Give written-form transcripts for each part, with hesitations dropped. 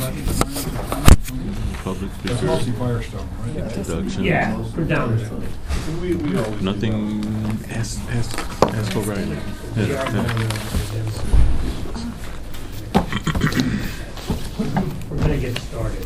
Public That's mostly Firestone, right? introduction. Yeah, we're down. Nothing. Ask O'Reilly. We're gonna get started.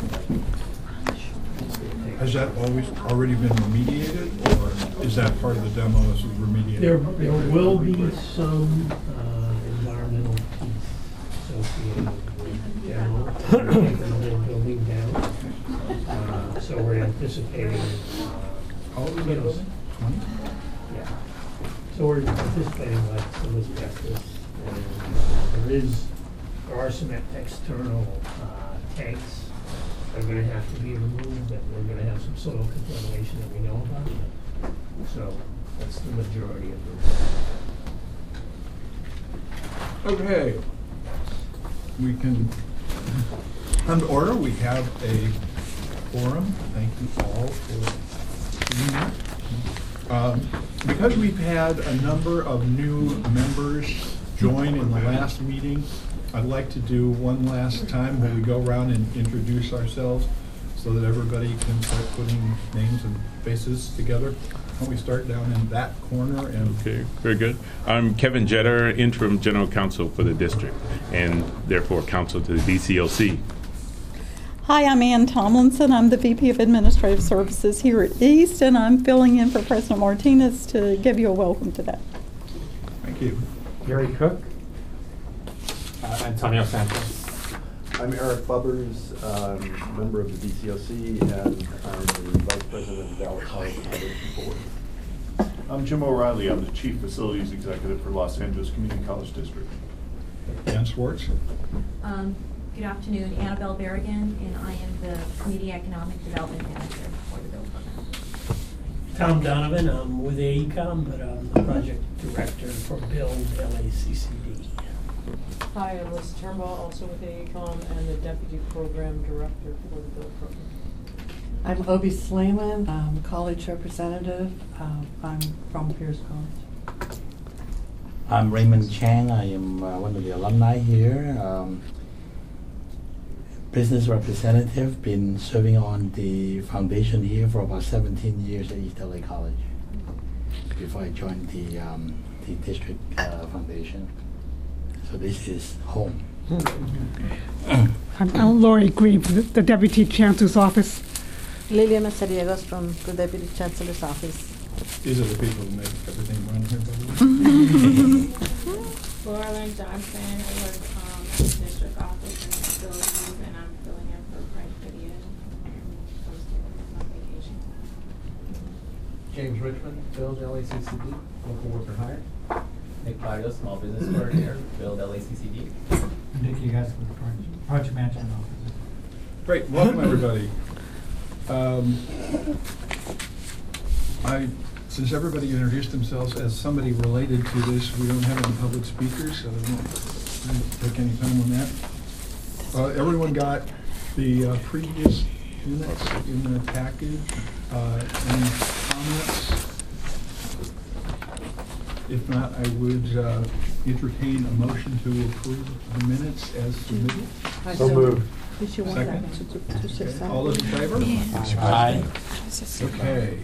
Has that always already been remediated, or is that part of the demo as remediated? There will be some environmental piece associated with demo, taking the whole building down. So we're anticipating. How old is that building? 20? Yeah. So we're anticipating like some asbestos, and there are some external tanks that are going to have to be removed, and we're going to have some soil contamination that we know about. So that's the majority of it. Okay. We can come to order. We have a forum. Thank you all for being here. Because we've had a number of new members join in the last meeting, I'd like to do one last time where we go around and introduce ourselves so that everybody can start putting names and faces together. Why don't we start down in that corner? And Okay, very good. I'm Kevin Jetter, interim general counsel for the district, and therefore counsel to the DCLC. Hi, I'm Ann Tomlinson. I'm the VP of Administrative Services here at East, and I'm filling in for President Martinez to give you a welcome today. thank you. Gary Cook. Antonio Sanchez. I'm Eric Bubbers, member of the DCOC, and I'm the Vice President of the Dallas College Foundation Board. I'm Jim O'Reilly. I'm the Chief Facilities Executive for Los Angeles Community College District. Dan Swartz. Good afternoon, Annabelle Berrigan, and I am the Community Economic Development Manager for the BUILD program. Tom Donovan, I'm with AECOM, but I'm the project director for BUILD LACCD. Hi, I'm Liz Turnbull, also with AECOM, and the Deputy Program Director for the BUILD program. I'm Obi Slayman, I'm a college representative. I'm from Pierce College. I'm Raymond Chang. I am one of the alumni here. Business representative, been serving on the foundation here for about 17 years at East LA College before I joined the district foundation. So this is home. I'm Lori Green from the Deputy Chancellor's Office. Liliana Sarriegos from the Deputy Chancellor's Office. These are the people who make everything run here. Laura Lynn Johnson. I work at the district office in facilities, and I'm filling in for Frank Vidian. On vacation. James Richmond, BUILD LACCD, local worker hired. Nick Barrios, small business coordinator, BUILD LACCD. Nick, you guys with the project management office. Great, welcome everybody. Since everybody introduced themselves as somebody related to this, we don't have any public speakers, so I won't take any time on that. Everyone got the previous minutes in the package. Any comments? If not, I would entertain a motion to approve the minutes as submitted. So moved. Second? Okay. All those in favor? Aye. Okay.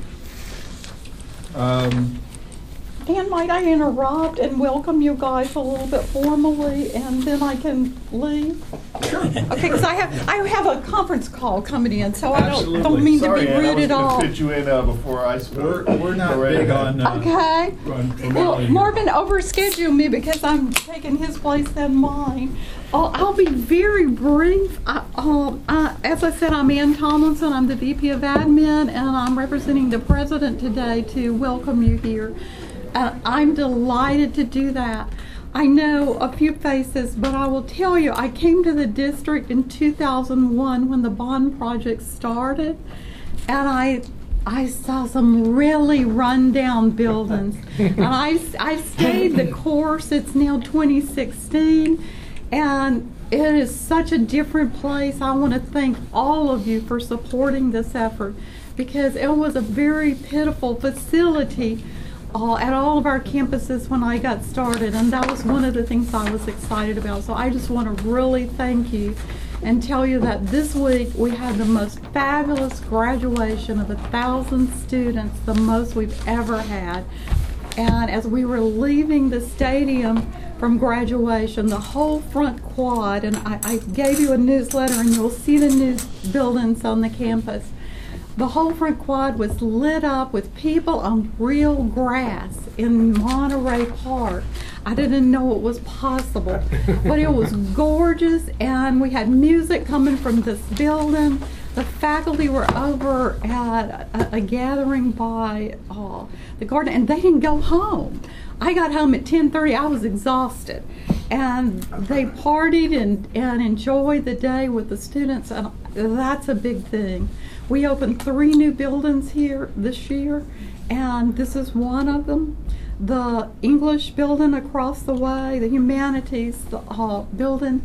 Dan, might I interrupt and welcome you guys a little bit formally, and then I can leave? Sure. Okay, because I have a conference call coming in, so I Absolutely. don't mean Sorry, to be Ann, rude at I all. was going to fit you in before I spoke. We're not big on Okay. on Well, formality here. Marvin overscheduled me because I'm taking his place and mine. I'll be very brief. As I said, I'm Ann Tomlinson. I'm the VP of Admin, and I'm representing the President today to welcome you here. I'm delighted to do that. I know a few faces, but I will tell you, I came to the district in 2001 when the bond project started, and I saw some really run-down buildings. And I stayed the course. It's now 2016, and it is such a different place. I want to thank all of you for supporting this effort, because it was a very pitiful facility at all of our campuses when I got started, and that was one of the things I was excited about. So I just want to really thank you. and tell you that this week we had the most fabulous graduation of 1,000 students, the most we've ever had. And as we were leaving the stadium from graduation, the whole front quad, and I gave you a newsletter and you'll see the new buildings on the campus. The whole front quad was lit up with people on real grass in Monterey Park. I didn't know it was possible, but it was gorgeous, and we had music coming from this building. The faculty were over at a gathering by the garden, and they didn't go home. I got home at 10:30. I was exhausted, and they partied and enjoyed the day with the students, and that's a big thing. We opened 3 new buildings here this year, and this is one of them. The English building across the way, the humanities building,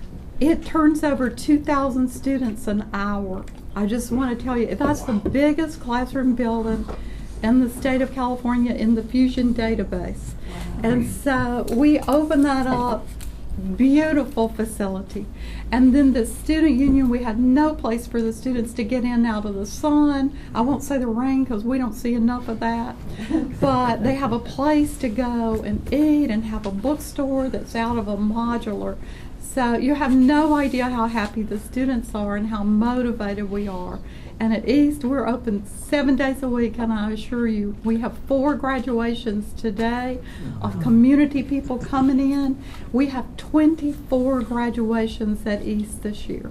it turns over 2,000 students an hour. I just want to tell you, that's the biggest classroom building in the state of California in the Fusion database. And so we opened that up, beautiful facility. And then the student union, we had no place for the students to get in out of the sun. I won't say the rain because we don't see enough of that. But they have a place to go and eat and have a bookstore that's out of a modular. So you have no idea how happy the students are and how motivated we are. And at East, we're open 7 days a week, and I assure you, we have 4 graduations today of community people coming in. We have 24 graduations at East this year.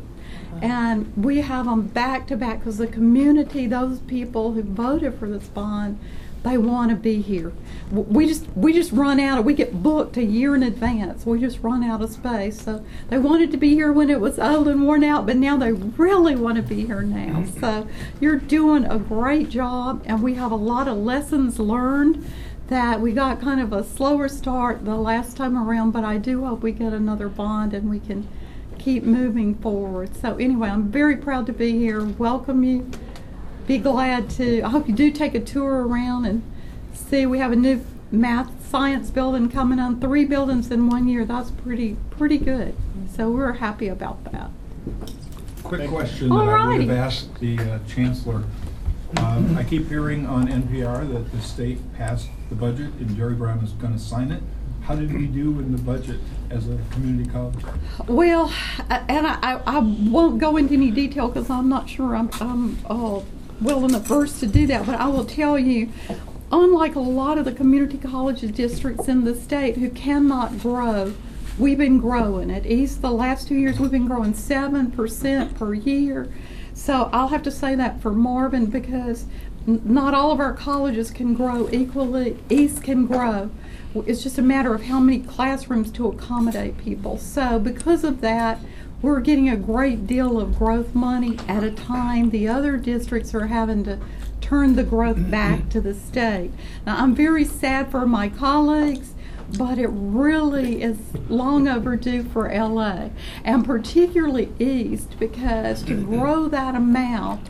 And we have them back to back because the community, those people who voted for this bond, they want to be here. We just run out. We get booked a year in advance. We just run out of space. So they wanted to be here when it was old and worn out, but now they really want to be here now. So you're doing a great job, and we have a lot of lessons learned that we got kind of a slower start the last time around, but I do hope we get another bond and we can keep moving forward. So anyway, I'm very proud to be here. Welcome you. Be glad to. I hope you do take a tour around and see. We have a new math science building coming on. 3 buildings in 1 year. That's pretty good. So we're happy about that. Quick question that I would have asked the chancellor. I keep hearing on NPR that the state passed the budget and Jerry Brown is going to sign it. How did we do in the budget as a community college? Well, and I won't go into any detail because I'm not sure I'm well and averse to do that, but I will tell you, unlike a lot of the community college districts in the state who cannot grow, we've been growing. At East, the last 2 years, we've been growing 7% per year. So I'll have to say that for Marvin because not all of our colleges can grow equally. East can grow. It's just a matter of how many classrooms to accommodate people. So because of that, we're getting a great deal of growth money at a time the other districts are having to turn the growth back to the state. Now, I'm very sad for my colleagues, but it really is long overdue for LA, and particularly East, because to grow that amount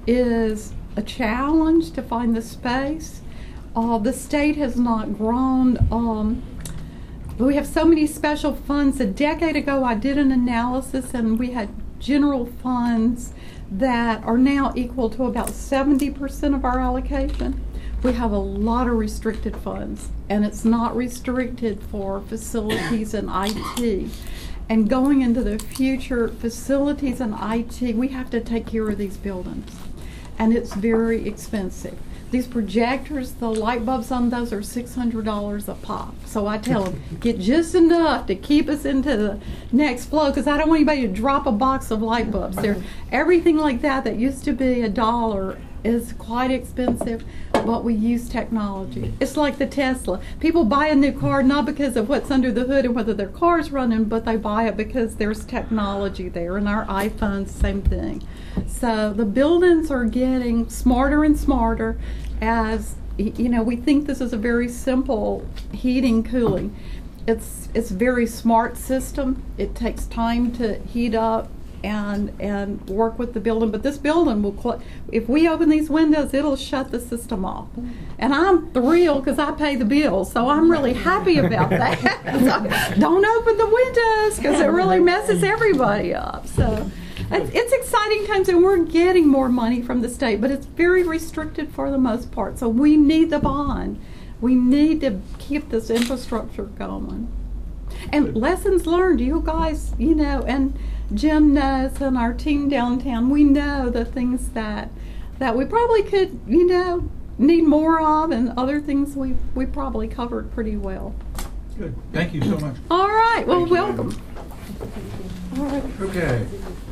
is a challenge to find the space. The state has not grown. We have so many special funds. A decade ago, I did an analysis, and we had general funds that are now equal to about 70% of our allocation. We have a lot of restricted funds, and it's not restricted for facilities and IT. And going into the future, facilities and IT, we have to take care of these buildings, and it's very expensive. These projectors, the light bulbs on those are $600 a pop. So I tell them, get just enough to keep us into the next flow, because I don't want anybody to drop a box of light bulbs. Everything like that used to be $1 is quite expensive, but we use technology. It's like the Tesla. People buy a new car not because of what's under the hood and whether their car's running, but they buy it because there's technology there. And our iPhones, same thing. So the buildings are getting smarter and smarter as, you know, we think this is a very simple heating, cooling. It's a very smart system. It takes time to heat up and work with the building. But this building will, if we open these windows, it'll shut the system off. And I'm thrilled because I pay the bills, so I'm really happy about that. So don't open the windows because it really messes everybody up. So it's exciting times, and we're getting more money from the state, but it's very restricted for the most part. So we need the bond. We need to keep this infrastructure going. And lessons learned, you guys, you know, and Jim knows, and our team downtown, we know the things that we probably could, you know, need more of, and other things we probably covered pretty well. Good. Thank you so much. All right. Well, Thank you. welcome. All right. Okay.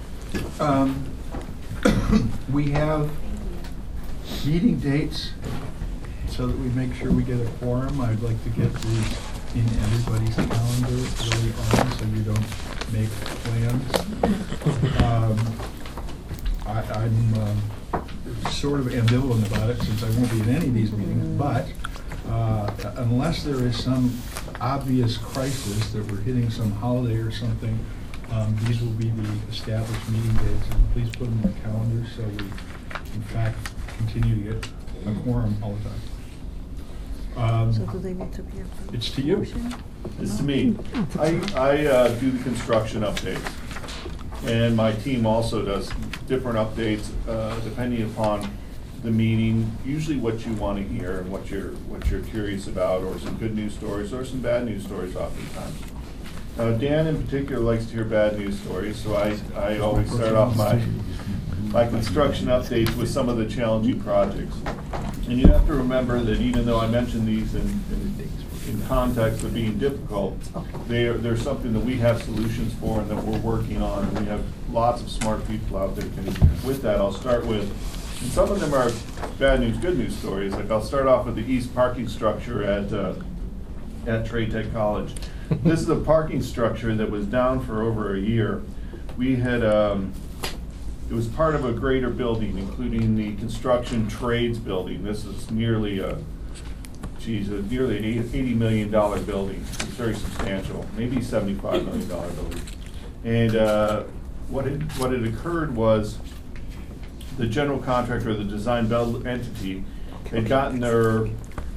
We have meeting dates so that we make sure we get a quorum. I'd like to get these in everybody's calendar early on so you don't make plans. I'm sort of ambivalent about it since I won't be in any of these meetings, but unless there is some obvious crisis that we're hitting some holiday or something, these will be the established meeting dates, and please put them in the calendar so we, in fact, continue to get a quorum all the time. So do they need to be approved? It's to you. It's to me. I do the construction updates, and my team also does different updates depending upon the meeting. Usually, what you want to hear and what you're curious about, or some good news stories, or some bad news stories, oftentimes. Now, Dan in particular likes to hear bad news stories, so I always start off my construction updates with some of the challenging projects. And you have to remember that even though I mentioned these in context of being difficult, they're something that we have solutions for and that we're working on. And we have lots of smart people out there. With that, I'll start with, and some of them are bad news, good news stories. Like I'll start off with the east parking structure at Trade Tech College. This is a parking structure that was down for over a year. We had, it was part of a greater building, including the construction trades building. This is nearly nearly $80 million building. It's very substantial, maybe $75 million building. And what had occurred was the general contractor, the design build entity, had gotten their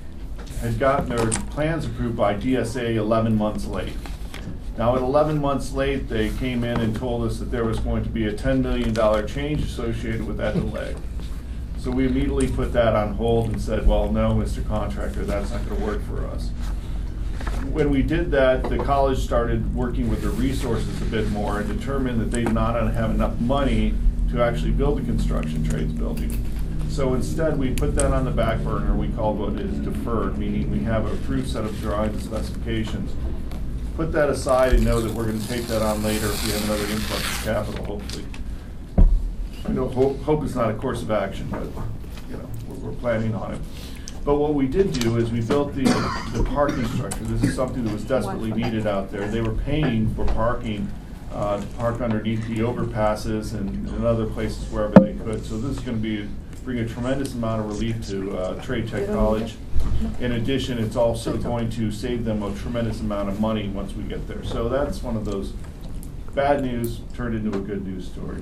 plans approved by DSA 11 months late. Now, at 11 months late, they came in and told us that there was going to be a $10 million change associated with that delay. So we immediately put that on hold and said, well, no, Mr. Contractor, that's not going to work for us. When we did that, the college started working with the resources a bit more and determined that they did not have enough money to actually build a construction trades building. So instead, we put that on the back burner. We called what is deferred, meaning we have an approved set of drawings and specifications. Put that aside and know that we're going to take that on later if we have another influx of capital, hopefully. I know hope is not a course of action, but you know we're planning on it. But what we did do is we built the parking structure. This is something that was desperately needed out there. They were paying for parking to park underneath the overpasses and other places wherever they could. So this is going to bring a tremendous amount of relief to Trade Tech College. In addition, it's also going to save them a tremendous amount of money once we get there. So that's one of those bad news turned into a good news story.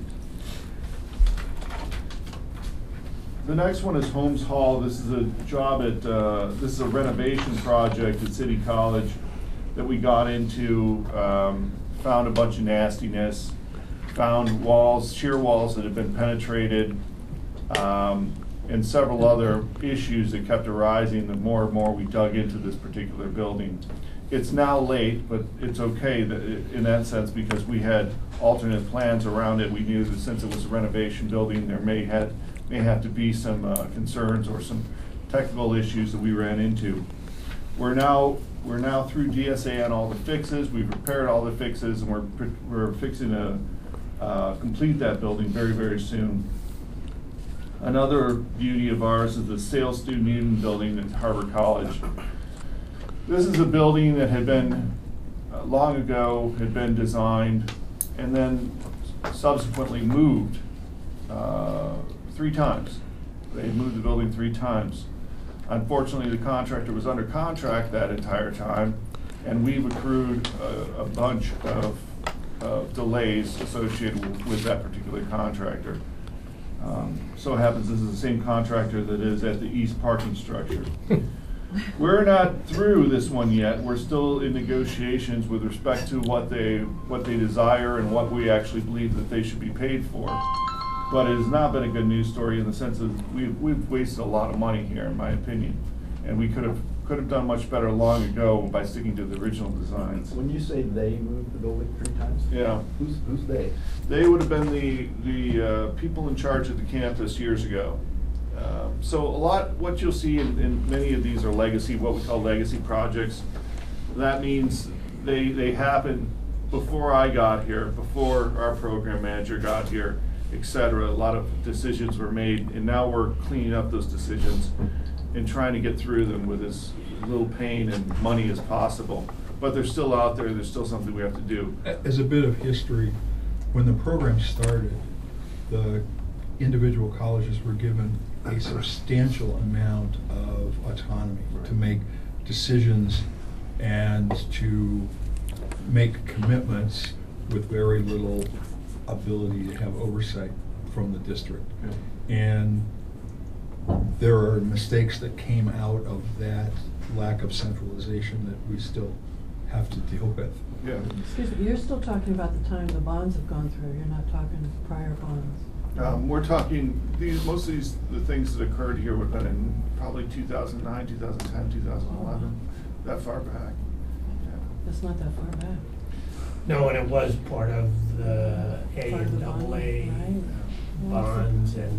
The next one is Holmes Hall. This is a job at, this is a renovation project at City College that we got into, found a bunch of nastiness, found walls, shear walls that had been penetrated, and several other issues that kept arising the more and more we dug into this particular building. It's now late, but it's okay in that sense because we had alternate plans around it. We knew that since it was a renovation building, there may have to be some concerns or some technical issues that we ran into. We're now through DSA on all the fixes. We've repaired all the fixes, and we're fixing to complete that building very, very soon. Another beauty of ours is the Sales Student Union building at Harbor College. This is a building that had been long ago had been designed and then subsequently moved 3 times. They had moved the building 3 times. Unfortunately, the contractor was under contract that entire time, and we've accrued a bunch of delays associated with that particular contractor. So it happens this is the same contractor that is at the east parking structure. We're not through this one yet. We're still in negotiations with respect to what they desire and what we actually believe that they should be paid for. But it has not been a good news story in the sense of we've wasted a lot of money here, in my opinion, and we could have done much better long ago by sticking to the original designs. When you say they moved the building 3 times? Yeah. Who's they? They would have been the people in charge of the campus years ago. So what you'll see in many of these are what we call legacy projects. That means they happen before I got here, before our program manager got here, etc. A lot of decisions were made, and now we're cleaning up those decisions and trying to get through them with as little pain and money as possible. But they're still out there. There's still something we have to do. As a bit of history, when the program started, the individual colleges were given a substantial amount of autonomy to make decisions and to make commitments with very little ability to have oversight from the district. And there are mistakes that came out of that lack of centralization that we still have to deal with. Yeah. Excuse me, you're still talking about the time the bonds have gone through. You're not talking prior bonds. We're talking, most of the things that occurred here would have been in probably 2009, 2010, 2011, that far back. Yeah. That's not that far back. No, and it was part of the A Part of and the bond, double A right. bonds and,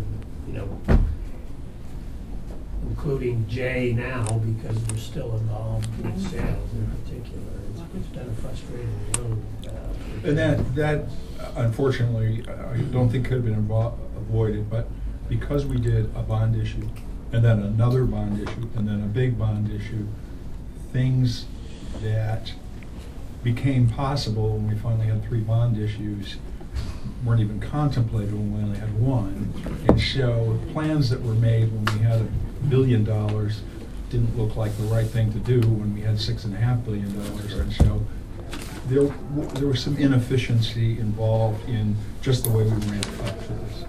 including J now because we're still involved with sales in particular. It's been a frustrating road. And that unfortunately, I don't think could have been avoided, but because we did a bond issue, and then another bond issue, and then a big bond issue, things that became possible when we finally had 3 bond issues weren't even contemplated when we only had 1. And so plans that were made when we had $1 billion didn't look like the right thing to do when we had $6.5 billion. And so there was some inefficiency involved in just the way we ramped up to this.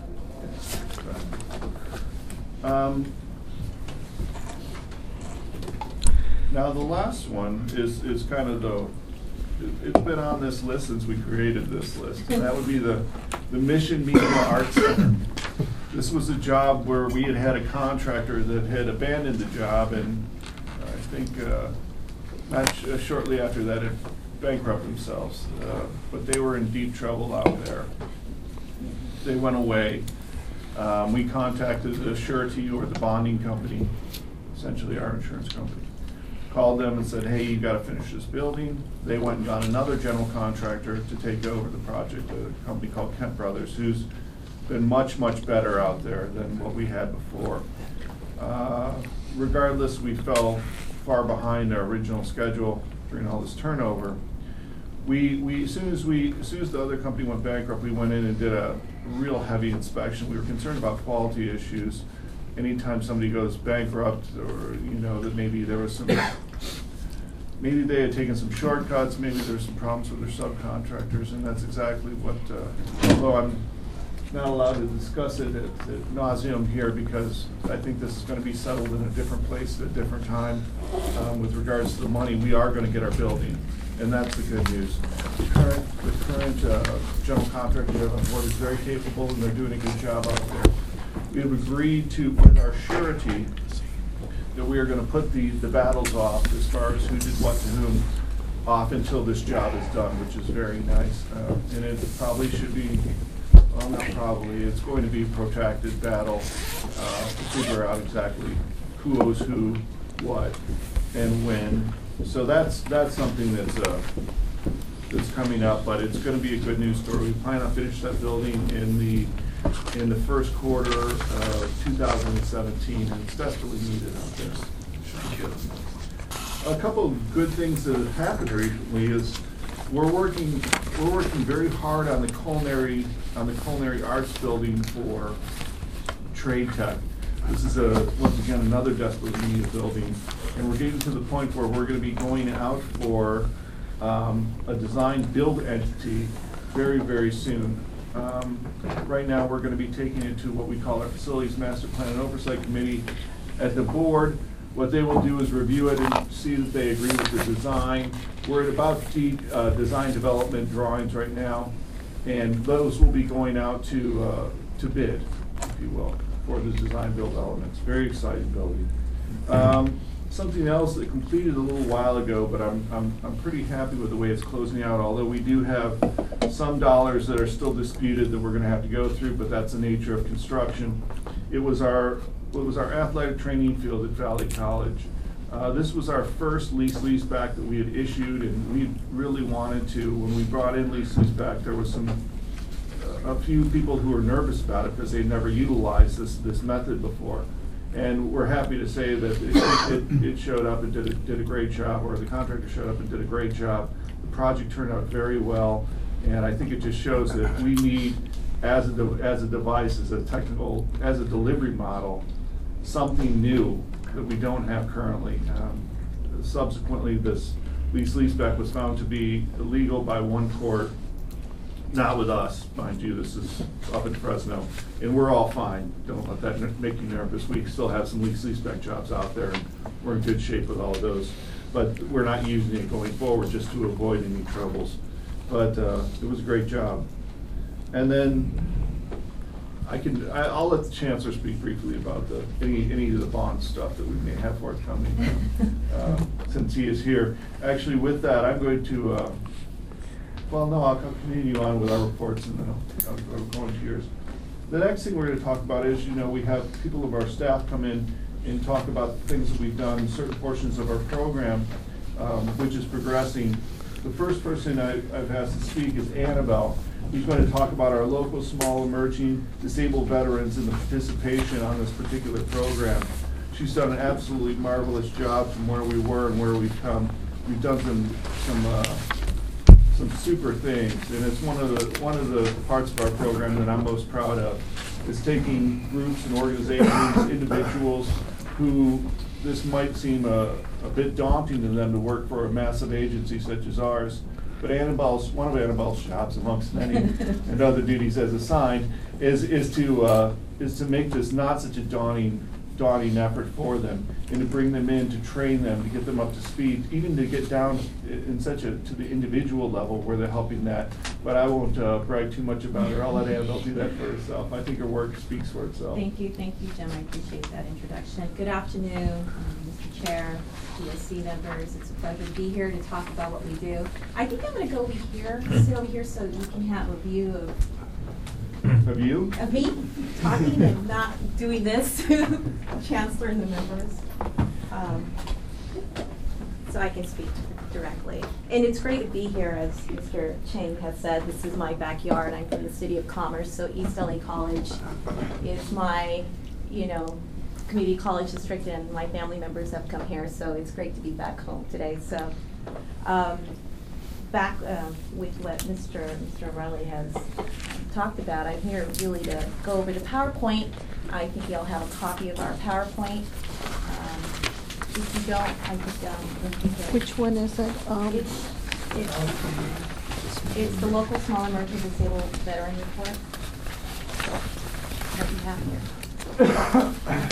Now the last one is kind of it's been on this list since we created this list, and that would be the Mission Media Arts Center. This was a job where we had a contractor that had abandoned the job, and I think not shortly after that it bankrupt themselves, but they were in deep trouble out there. They went away. We contacted the surety or the bonding company, essentially our insurance company. Called them and said, hey, you got to finish this building. They went and got another general contractor to take over the project, a company called Kent Brothers, who's been much, much better out there than what we had before. Regardless, we fell far behind our original schedule during all this turnover. As soon as the other company went bankrupt, we went in and did a real heavy inspection. We were concerned about quality issues. Anytime somebody goes bankrupt, or that maybe there was maybe they had taken some shortcuts, maybe there were some problems with their subcontractors, and that's exactly what. Although I'm not allowed to discuss it ad nauseum here because I think this is going to be settled in a different place at a different time. With regards to the money, we are going to get our building, and that's the good news. The current general contractor we have on board is very capable, and they're doing a good job out there. We have agreed to, with our surety, that we are going to put the battles off as far as who did what to whom off until this job is done, which is very nice. And it probably should be, well, not probably, it's going to be a protracted battle to figure out exactly who owes who, what, and when. So that's something that's coming up, but it's going to be a good news story. We plan on finishing that building in the first quarter of 2017, and it's desperately needed out there. A couple of good things that have happened recently is we're working very hard on the culinary arts building for Trade Tech. This is once again another desperately needed building, and we're getting to the point where we're going to be going out for a design build entity very, very soon. Right now, we're going to be taking it to what we call our Facilities Master Plan and Oversight Committee at the board. What they will do is review it and see that they agree with the design. We're at about design development drawings right now, and those will be going out to bid, if you will, for the design build elements. Very exciting building. Something else that completed a little while ago, but I'm pretty happy with the way it's closing out, although we do have some dollars that are still disputed that we're gonna have to go through, but that's the nature of construction. It was our athletic training field at Valley College. This was our first leaseback that we had issued, and we really wanted to, when we brought in leaseback, there was a few people who were nervous about it because they'd never utilized this method before. And we're happy to say that it showed up and did a great job, or the contractor showed up and did a great job. The project turned out very well, and I think it just shows that we need, as a device, as a delivery model, something new that we don't have currently. Subsequently, this leaseback was found to be illegal by one court. Not with us, mind you, this is up in Fresno, and we're all fine. Don't let that make you nervous. We still have some leaseback jobs out there, and we're in good shape with all of those. But we're not using it going forward just to avoid any troubles. But it was a great job. And then I'll let the Chancellor speak briefly about any of the bond stuff that we may have forthcoming since he is here. Actually, with that, I'm going to. Well, no, I'll continue on with our reports and then I'll go into yours. The next thing we're going to talk about is, we have people of our staff come in and talk about things that we've done, certain portions of our program, which is progressing. The first person I've asked to speak is Annabelle, who's going to talk about our local small emerging disabled veterans and the participation on this particular program. She's done an absolutely marvelous job from where we were and where we've come. We've done some super things, and it's one of the parts of our program that I'm most proud of, is taking groups and organizations, individuals who this might seem a bit daunting to them to work for a massive agency such as ours. But one of Annabelle's jobs, amongst many, and other duties as assigned, is to make this not such a daunting effort for them, and to bring them in, to train them, to get them up to speed, even to get down to the individual level where they're helping that. But I won't brag too much about her. I'll let Annabelle do that for herself. I think her work speaks for itself. Thank you, Jim. I appreciate that introduction. Good afternoon, Mr. Chair, DSC members. It's a pleasure to be here to talk about what we do. I think I'm going to go over here, sit over here, so you can have a view of. Of you? Of me talking and not doing this to Chancellor and the members. So I can speak directly. And it's great to be here, as Mr. Chang has said. This is my backyard. I'm from the City of Commerce, so East LA College is my, community college district, and my family members have come here, so it's great to be back home today. So back with what Mr. Riley has talked about, I'm here really to go over the PowerPoint. I think you'll have a copy of our PowerPoint. If you don't, I think Which one is it? It's the local small emerging disabled veteran report that you have here.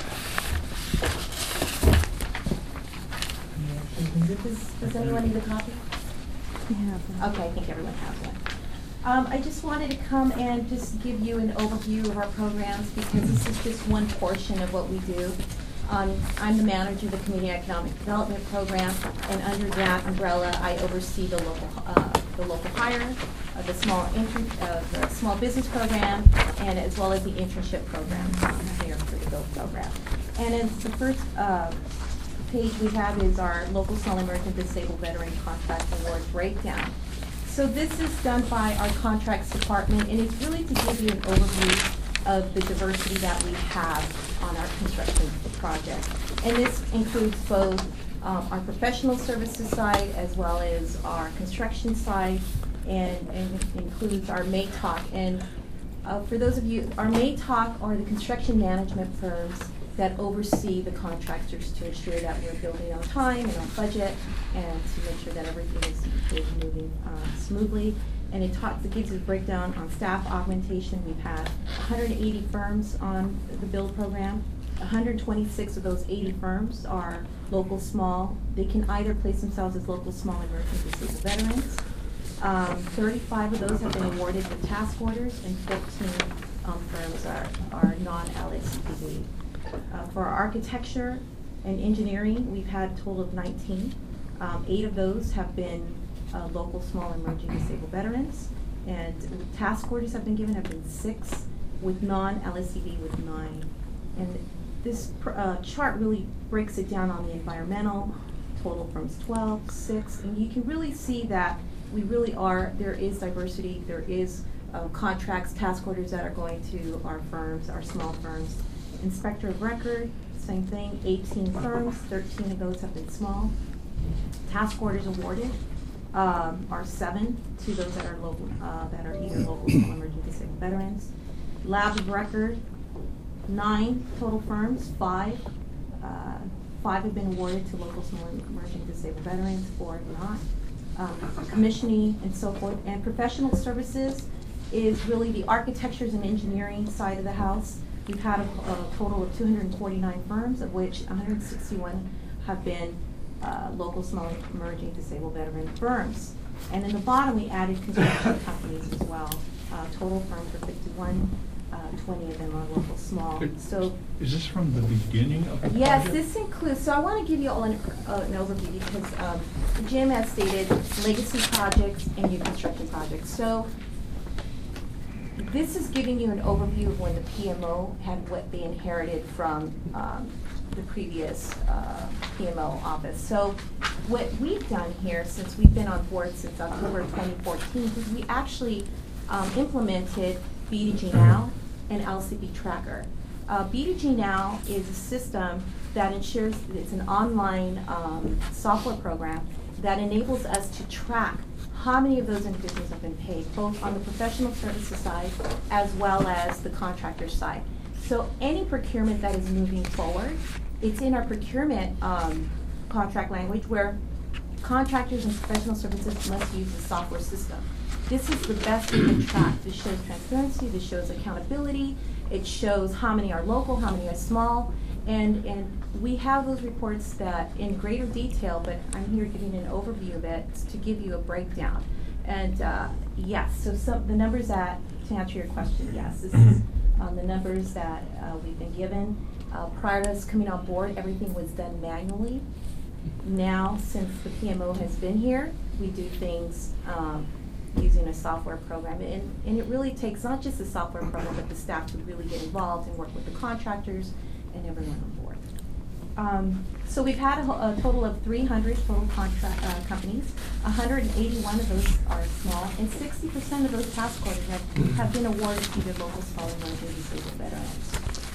Does anyone need a copy? Yeah. Okay, I think everyone has one. I just wanted to come and just give you an overview of our programs, because this is just one portion of what we do. I'm the manager of the Community Economic Development Program, and under that umbrella, I oversee the local hire, the small business program, and as well as the internship program here for the BUILD program. And in the first page we have is our local small emerging disabled veteran contract award breakdown. So this is done by our contracts department, and it's really to give you an overview of the diversity that we have on our construction project. And this includes both our professional services side as well as our construction side, and includes our MATOC. And for those of you, our MATOC are the construction management firms that oversee the contractors to ensure that we're building on time and on budget, and to make sure that everything is moving smoothly. and it gives you a breakdown on staff augmentation. We've had 180 firms on the build program. 126 of those 80 firms are local small. They can either place themselves as local small emerging disabled veterans. 35 of those have been awarded with task orders, and 15 firms are non-LACPD. For our architecture and engineering, we've had a total of 19. 8 of those have been local small emerging disabled veterans, and task orders have been 6, with non-LACD with 9. And this chart really breaks it down on the environmental. Total firms 12, 6, and you can really see that there is diversity, there is contracts, task orders that are going to our firms, our small firms. Inspector of record, same thing, 18 firms, 13 of those have been small. Task orders awarded are 7 to those that are local, that are either local small emerging disabled veterans. Lab of record, 9 total firms, 5 have been awarded to local small emerging disabled veterans, 4 not. Commissioning and so forth, and professional services is really the architectures and engineering side of the house. We've had a total of 249 firms, of which 161 have been local small emerging disabled veteran firms. And in the bottom, we added construction companies as well. Total firms are 51, 20 of them are local small. So, is this from the beginning of the yes, project? this includes, so I want to give you all an overview because Jim has stated legacy projects and new construction projects. So this is giving you an overview of when the PMO had what they inherited from the previous PMO office. So what we've done here, since we've been on board since October 2014, is we actually implemented B2G Now and LCP Tracker. B2G Now is a system that ensures that it's an online software program that enables us to track how many of those individuals have been paid, both on the professional services side as well as the contractor side. So any procurement that is moving forward, it's in our procurement contract language where contractors and professional services must use the software system. This is the best we can track. This shows transparency, this shows accountability, it shows how many are local, how many are small, and we have those reports that in greater detail, but I'm here giving an overview of it to give you a breakdown. And yes, so the numbers that, to answer your question, yes, this is the numbers that we've been given. Prior to us coming on board, everything was done manually. Now, since the PMO has been here, we do things using a software program. And it really takes not just the software program, but the staff to really get involved and work with the contractors and everyone on board. So we've had a total of 300 total contract companies. 181 of those are small, and 60% of those task orders have been awarded to either local small and emerging disabled veterans.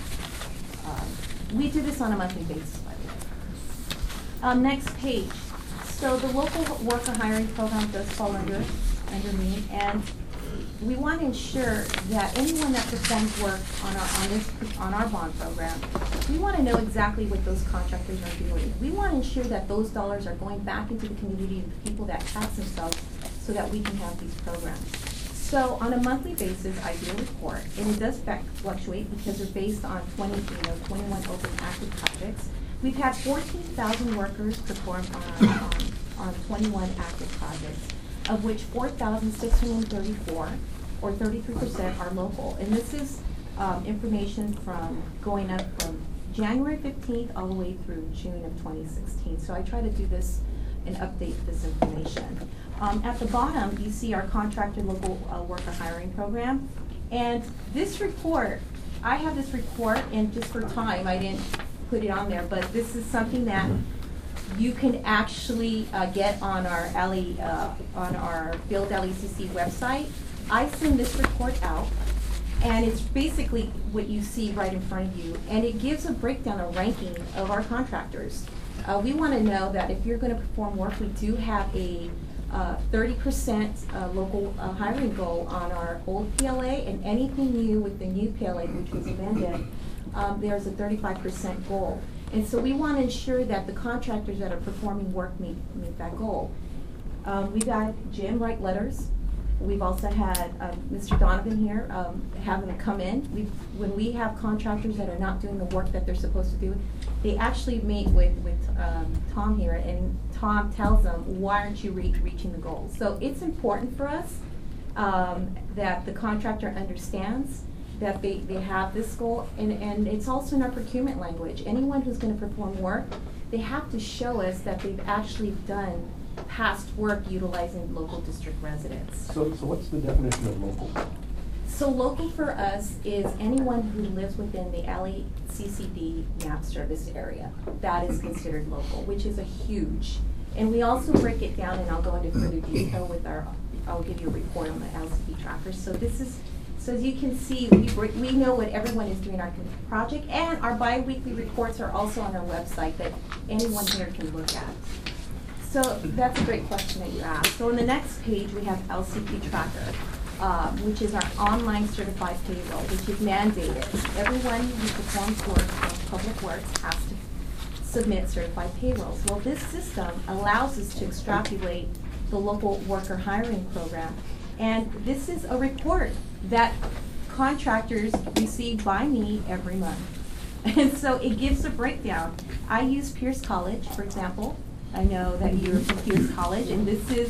We do this on a monthly basis, by the way. Next page. So the local worker hiring program does fall under me, and we want to ensure that anyone that performs work on our bond program, we want to know exactly what those contractors are doing. We want to ensure that those dollars are going back into the community and the people that tax themselves so that we can have these programs. So on a monthly basis, I do a report, and it does fluctuate because they're based on 21 open active projects. We've had 14,000 workers perform on 21 active projects, of which 4,634, or 33%, are local. And this is information from going up from January 15th all the way through June of 2016. So I try to do this and update this information. At the bottom, you see our contractor local worker hiring program. And this report, I have this report, and just for time, I didn't put it on there, but this is something that you can actually get on our Build LACC website. I send this report out, and it's basically what you see right in front of you, and it gives a breakdown, a ranking of our contractors. We want to know that if you're going to perform work, we do have a 30% local hiring goal on our old PLA, and anything new with the new PLA, which was amended, there's a 35% goal. And so we want to ensure that the contractors that are performing work meet that goal. We've got Jim write letters We've also had Mr. Donovan here, have them come in. When we have contractors that are not doing the work that they're supposed to do, they actually meet with Tom here, and Tom tells them, why aren't you reaching the goals? So it's important for us that the contractor understands that they have this goal, and it's also in our procurement language. Anyone who's going to perform work, they have to show us that they've actually done past work utilizing local district residents. So what's the definition of local? So local for us is anyone who lives within the LACCD map service area. That is considered local, which is a huge. And we also break it down, and I'll go into further detail with I'll give you a report on the LCD trackers. So this is, so as you can see, we know what everyone is doing in our project, and our bi-weekly reports are also on our website that anyone here can look at. So that's a great question that you asked. So on the next page, we have LCP Tracker, which is our online certified payroll, which is mandated. Everyone who performs work on public works has to submit certified payrolls. Well, this system allows us to extrapolate the local worker hiring program. And this is a report that contractors receive by me every month. And so it gives a breakdown. I use Pierce College, for example. I know that you're from Pierce College, and this is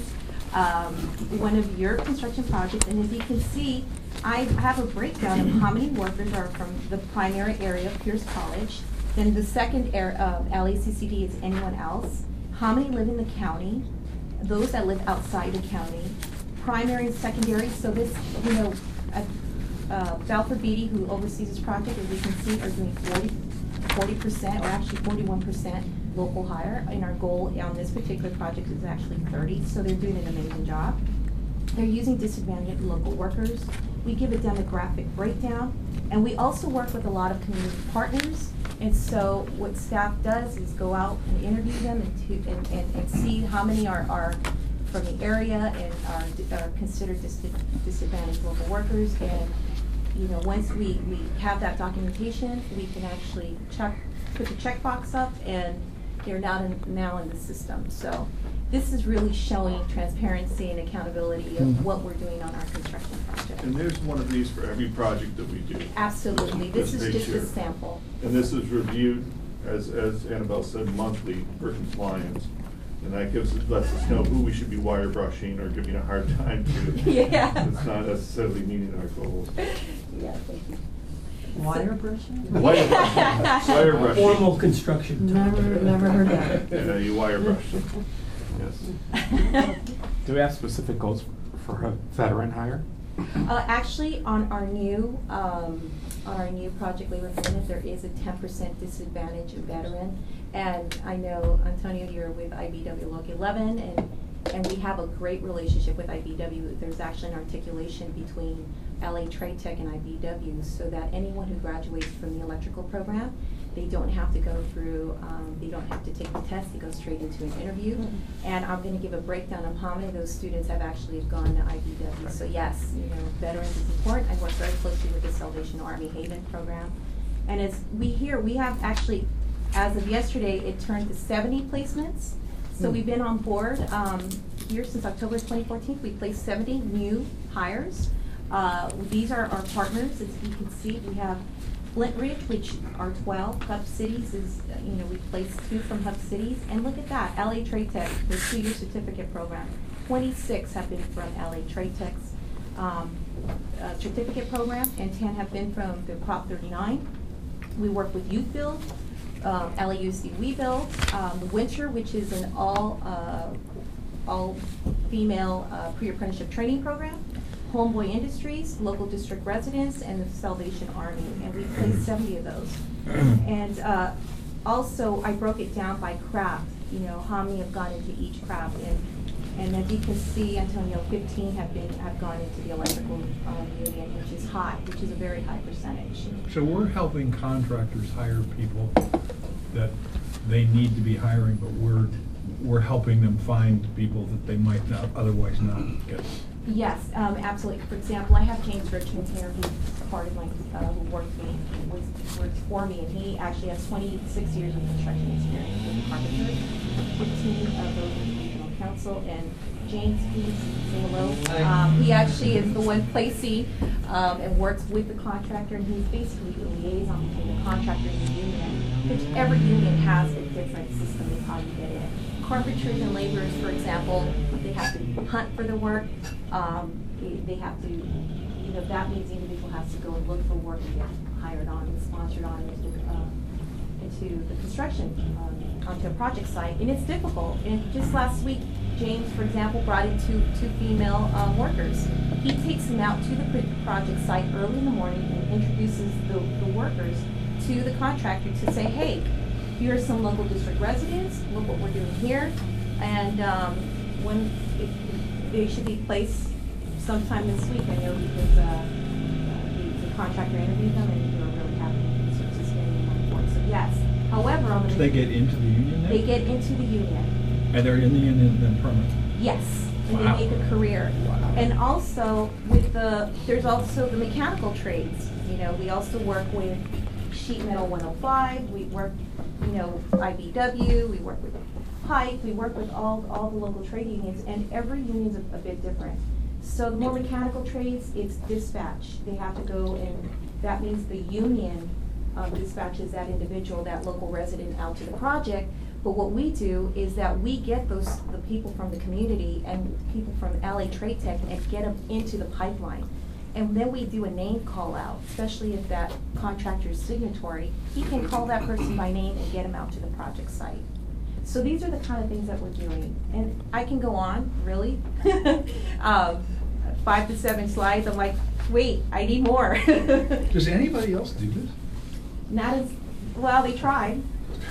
one of your construction projects. And as you can see, I have a breakdown of how many workers are from the primary area of Pierce College. Then the second area of LACCD is anyone else. How many live in the county? Those that live outside the county. Primary and secondary. So this, you know, Balfour Beatty, who oversees this project, as you can see, are doing 40%, or actually 41% local hire. And our goal on this particular project is actually 30. So they're doing an amazing job. They're using disadvantaged local workers. We give a demographic breakdown, and we also work with a lot of community partners. And so what staff does is go out and interview them and see how many are from the area and are considered disadvantaged local workers. And you know, once we have that documentation, we can actually put the checkbox up, and they're now in the system. So this is really showing transparency and accountability of what we're doing on our construction project. And there's one of these for every project that we do. Absolutely. This is just a sample. And this is reviewed, as Annabelle said, monthly for compliance. And that lets us know who we should be wire brushing or giving a hard time to. Yeah. It's not necessarily meeting our goals. Yeah, thank you. Wire brushing? Wire brushing. Wire brushing. Formal construction. Never heard that. Yeah, you wire brush them. Yes. Do we have specific goals for a veteran hire? Actually, on our new project labor incentive, there is a 10% disadvantage veteran. And I know, Antonio, you're with IBW Local 11, and we have a great relationship with IBW. There's actually an articulation between LA Trade Tech and IBW, so that anyone who graduates from the electrical program, they don't have to go through, they don't have to take the test, they go straight into an interview. And I'm going to give a breakdown of how many of those students have actually gone to IBW. So yes, you know, veterans is important. I work very closely with the Salvation Army Haven program. And as we have actually, as of yesterday, it turned to 70 placements. So we've been on board here since October 2014. We placed 70 new hires. These are our partners. As you can see, we have Flint Ridge, which are 12. Hub Cities is, you know, we placed 2 from Hub Cities. And look at that, LA Trade Tech, the 2-year certificate program. 26 have been from LA Trade Tech's certificate program, and 10 have been from the Prop 39. We work with Youth Build, LAUSD We Build, Winter, which is an all-female pre-apprenticeship training program, Homeboy Industries, Local District Residents, and the Salvation Army, and we placed 70 of those. And also, I broke it down by craft, you know, how many have gone into each craft, and as you can see, Antonio, 15 have gone into the electrical union, which is high, which is a very high percentage. So we're helping contractors hire people that they need to be hiring, but we're helping them find people that they might not otherwise not get. Yes, absolutely. For example, I have James Richmond here, who's part of my, who works for me, and he actually has 26 years of construction experience in carpentry. 15 of those are regional Council, and James, please say hello. He actually is the one placing and works with the contractor, and he's basically the liaison between the contractor and the union, which every union has a different system of how you get in. Carpenters and laborers, for example, they have to hunt for the work. They have to, you know, that means the individual has to go and look for work and get hired on and sponsored on into the construction, onto a project site, and it's difficult. And just last week, James, for example, brought in two female workers. He takes them out to the project site early in the morning and introduces the workers to the contractor to say, hey, here are some local district residents, look what we're doing here, and when they should be placed sometime this week. I know because the contractor interviewed them and they were really happy, so just getting them on board. So yes, however, on the They get into the union then? They get into the union. And they're in the union then permanently? Yes, and Wow. they make a career. Wow. And also with there's also the mechanical trades. You know, we also work with Sheet Metal 105. We work, you know, IBW. We work with Pike. We work with all the local trade unions, and every union's a bit different. So the more mechanical trades, it's dispatch. They have to go, and that means the union dispatches that individual, that local resident, out to the project. But what we do is that we get the people from the community and people from LA Trade Tech and get them into the pipeline. And then we do a name call out, especially if that contractor is signatory. He can call that person by name and get them out to the project site. So these are the kind of things that we're doing. And I can go on, really. 5 to 7 slides. I'm like, wait, I need more. Does anybody else do this? Not as, well, they tried.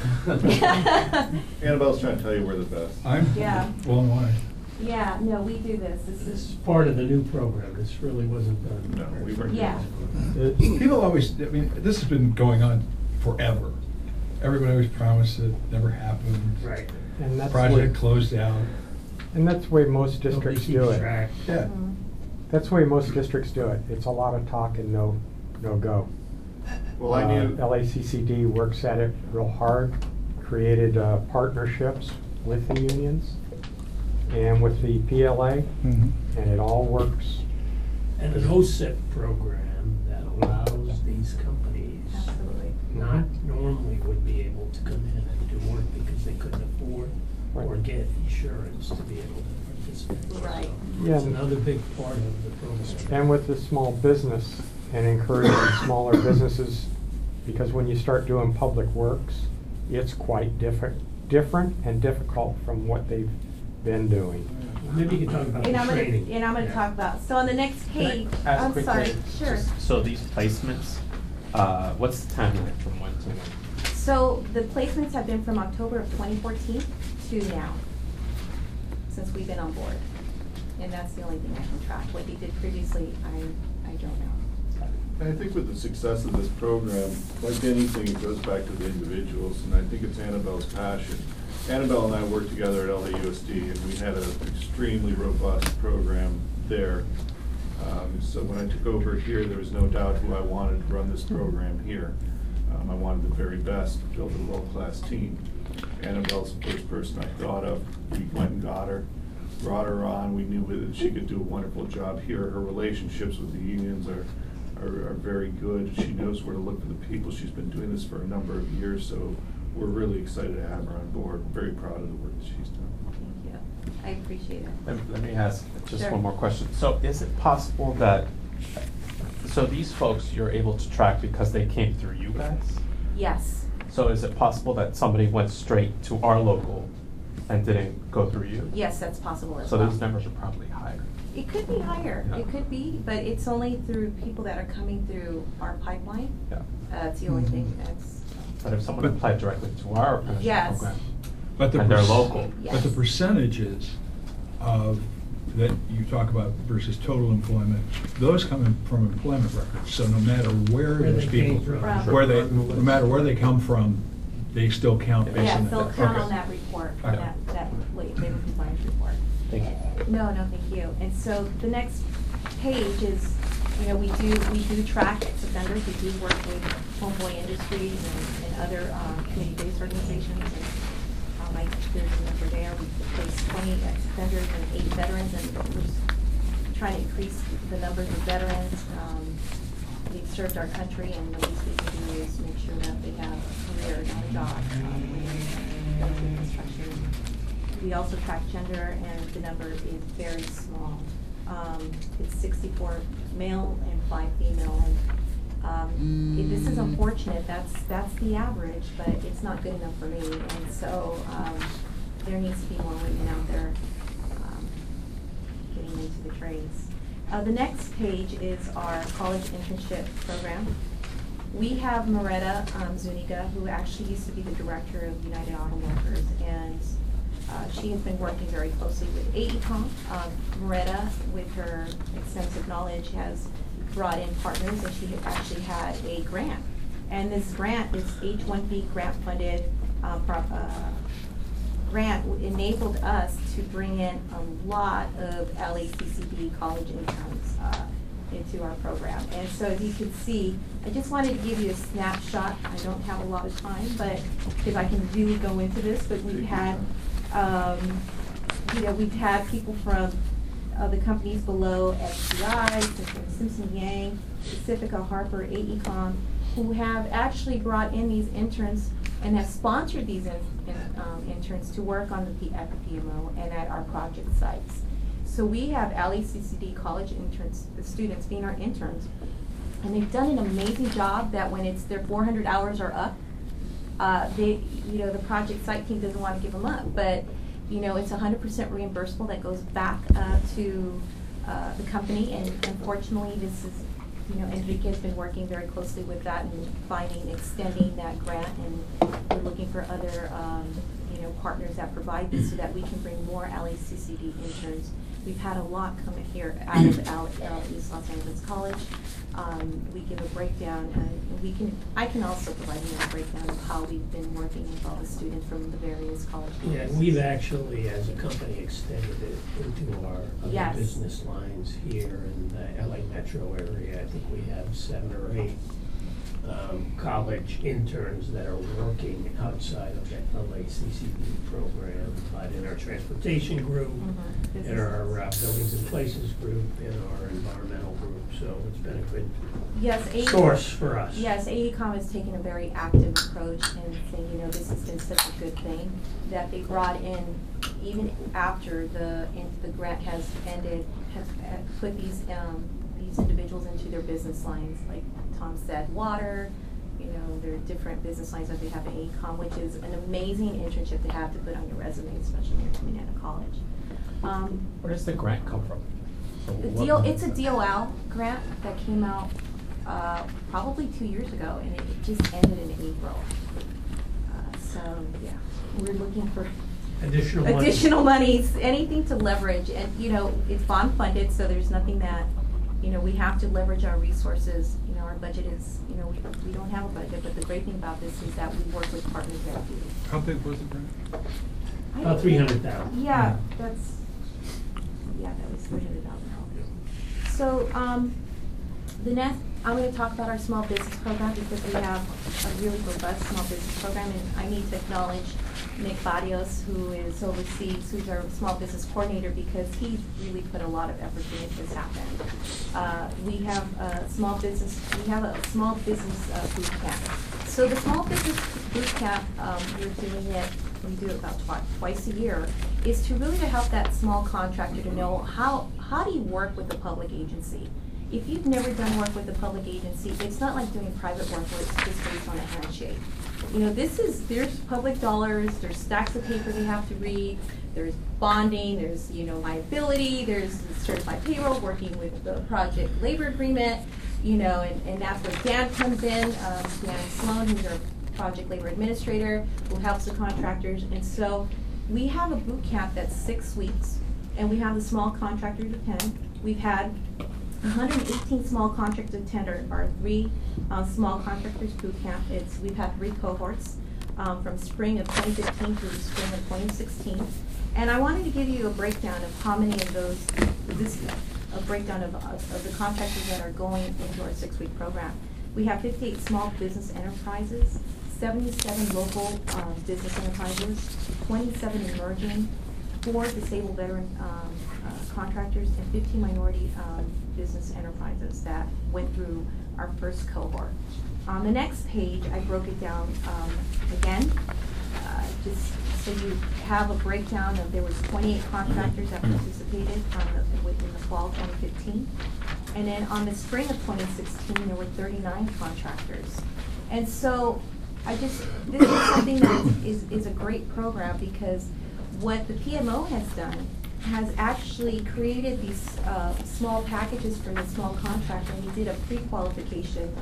Annabelle's trying to tell you we're the best. I'm Yeah. blown away. Yeah, no, we do this. This This is, is part of the new program. This really wasn't done. No, we were. yeah. People always, I mean, this has been going on forever. Everybody always promised it, never happened. Right. And that's Project what- closed out. And that's the way most Nobody districts keeps do it. track. Yeah. Mhm. That's the way most districts do it. It's a lot of talk and no go. Well, I knew. LACCD works at it real hard, created partnerships with the unions and with the PLA, Mhm. and it all works. And an OSIP program that allows these companies Absolutely. not normally would be able to come in and do work because they couldn't afford or Right. get insurance to be able to participate. Right. So Yeah. it's another big part of the program. And with the small business and encouraging smaller businesses, because when you start doing public works, it's quite different and difficult from what they've been doing. Maybe you can talk about And the I'm gonna, training. and I'm gonna talk about, so on the next page, Ask I'm quickly, sorry, sure. So these placements, what's the timeline from when to when? So the placements have been from October of 2014 to now, since we've been on board. And that's the only thing I can track. What they did previously, I don't know. And I think with the success of this program, like anything, it goes back to the individuals, and I think it's Annabelle's passion. Annabelle and I worked together at LAUSD, and we had an extremely robust program there. So when I took over here, there was no doubt who I wanted to run this program here. I wanted the very best, build a world-class team. Annabelle's the first person I thought of. We went and got her, brought her on. We knew that she could do a wonderful job here. Her relationships with the unions are very good. She knows where to look for the people. She's been doing this for a number of years, so we're really excited to have her on board. Very proud of the work that she's done. Thank you. I appreciate it. Let me ask just Sure. one more question. So is it possible that, so these folks you're able to track because they came through you guys? Yes. So is it possible that somebody went straight to our local and didn't go through you? Yes, that's possible as So well. those numbers are probably higher. It could be higher. Yeah. It could be, but it's only through people that are coming through our pipeline. Yeah. It's the only thing that's. But if someone applied directly to our apprenticeship Yes. program, But the and they're perc- local. But the Yes. percentages of, that you talk about versus total employment, those come in from employment records. So no matter where Where those they came people, from. where they, no matter where they come from, they still count based on Yes, that. they'll count Okay. on that report, Okay. that labor compliance report. Thank you. No, thank you. And so the next page is, you know, we do track ex-offenders. We do work with Homeboy Industries and other community-based organizations. And there's a number there. We placed 20 ex-offenders and 8 veterans, and we're just trying to increase the numbers of veterans. They've served our country, and the least we can do is make sure that they have a career, not a job. In construction. We also track gender, and the number is very small. It's 64 male and 5 female. And this is unfortunate. That's the average, but it's not good enough for me. And so there needs to be more women out there getting into the trades. The next page is our college internship program. We have Moretta Zuniga, who actually used to be the director of United Auto Workers, and she has been working very closely with AECOM. Moretta, with her extensive knowledge, has brought in partners, and she actually had a grant. And this grant is H-1B grant funded grant enabled us to bring in a lot of LACCD college interns into our program. And so as you can see, I just wanted to give you a snapshot. I don't have a lot of time, but because I can really go into this, but we've had, we've had people from the companies below, SCI, Simpson Yang, Pacifica, Harper, AECOM, who have actually brought in these interns and have sponsored these interns to work on at the PMO and at our project sites. So we have LACCD college interns, the students being our interns, and they've done an amazing job that when it's their 400 hours are up, the project site team doesn't want to give them up, but it's 100% reimbursable that goes back to the company, and unfortunately this is, Enrique has been working very closely with that and extending that grant, and we're looking for other partners that provide this so that we can bring more LACCD interns. We've had a lot coming here out of East Los Angeles College. We give a breakdown, and I can also provide you a breakdown of how we've been working with all the students from the various college campuses. Yeah, we've actually, as a company, extended it into our other business lines here in the LA metro area. I think we have 7 or 8 college interns that are working outside of that LACCD program, but in our transportation group, in our buildings and places group, in our environmental group. So it's been a good source for us. Yes, AECOM has taken a very active approach and saying, this has been such a good thing that they brought in, even after the grant has ended, has put these individuals into their business lines, like Tom said, water. There are different business lines that they have at AECOM, which is an amazing internship to have to put on your resume, especially when you're coming out of college. Where does the grant come from? It's a DOL grant that came out probably 2 years ago, and it just ended in April. We're looking for additional monies, anything to leverage, and it's bond funded, so there's nothing that we have to leverage our resources. Our budget is, we don't have a budget, but the great thing about this is that we work with partners that do. How big was the grant? About 300,000. Yeah, that was $300,000. So the next, I'm going to talk about our small business program because we have a really robust small business program, and I need to acknowledge Nick Barrios, who's our small business coordinator, because he's really put a lot of effort to make this happen. We have a small business boot camp. So the small business boot camp, we do it about twice a year, is to really help that small contractor to know how do you work with the public agency. If you've never done work with the public agency, it's not like doing private work where it's just based on a handshake. There's public dollars, there's stacks of paper they have to read, there's bonding, there's, liability, there's certified payroll, working with the project labor agreement, and that's where Dan comes in, Dan Sloan, who's our project labor administrator, who helps the contractors. And so we have a boot camp that's 6 weeks, and we have the small contractors attend. We've had 118 small contractors attend our 3 small contractors boot camp. We've had 3 cohorts from spring of 2015 through the spring of 2016. And I wanted to give you a breakdown of how many of those, a breakdown of the contractors that are going into our 6-week program. We have 58 small business enterprises, 77 local business enterprises, 27 emerging, 4 disabled veteran contractors, and 15 minority business enterprises that went through our first cohort. On the next page, I broke it down again, just so you have a breakdown of, there was 28 contractors that participated within the fall of 2015. And then on the spring of 2016, there were 39 contractors. And so this is something that is a great program, because what the PMO has done has actually created these small packages for the small contractor. And we did a pre-qualification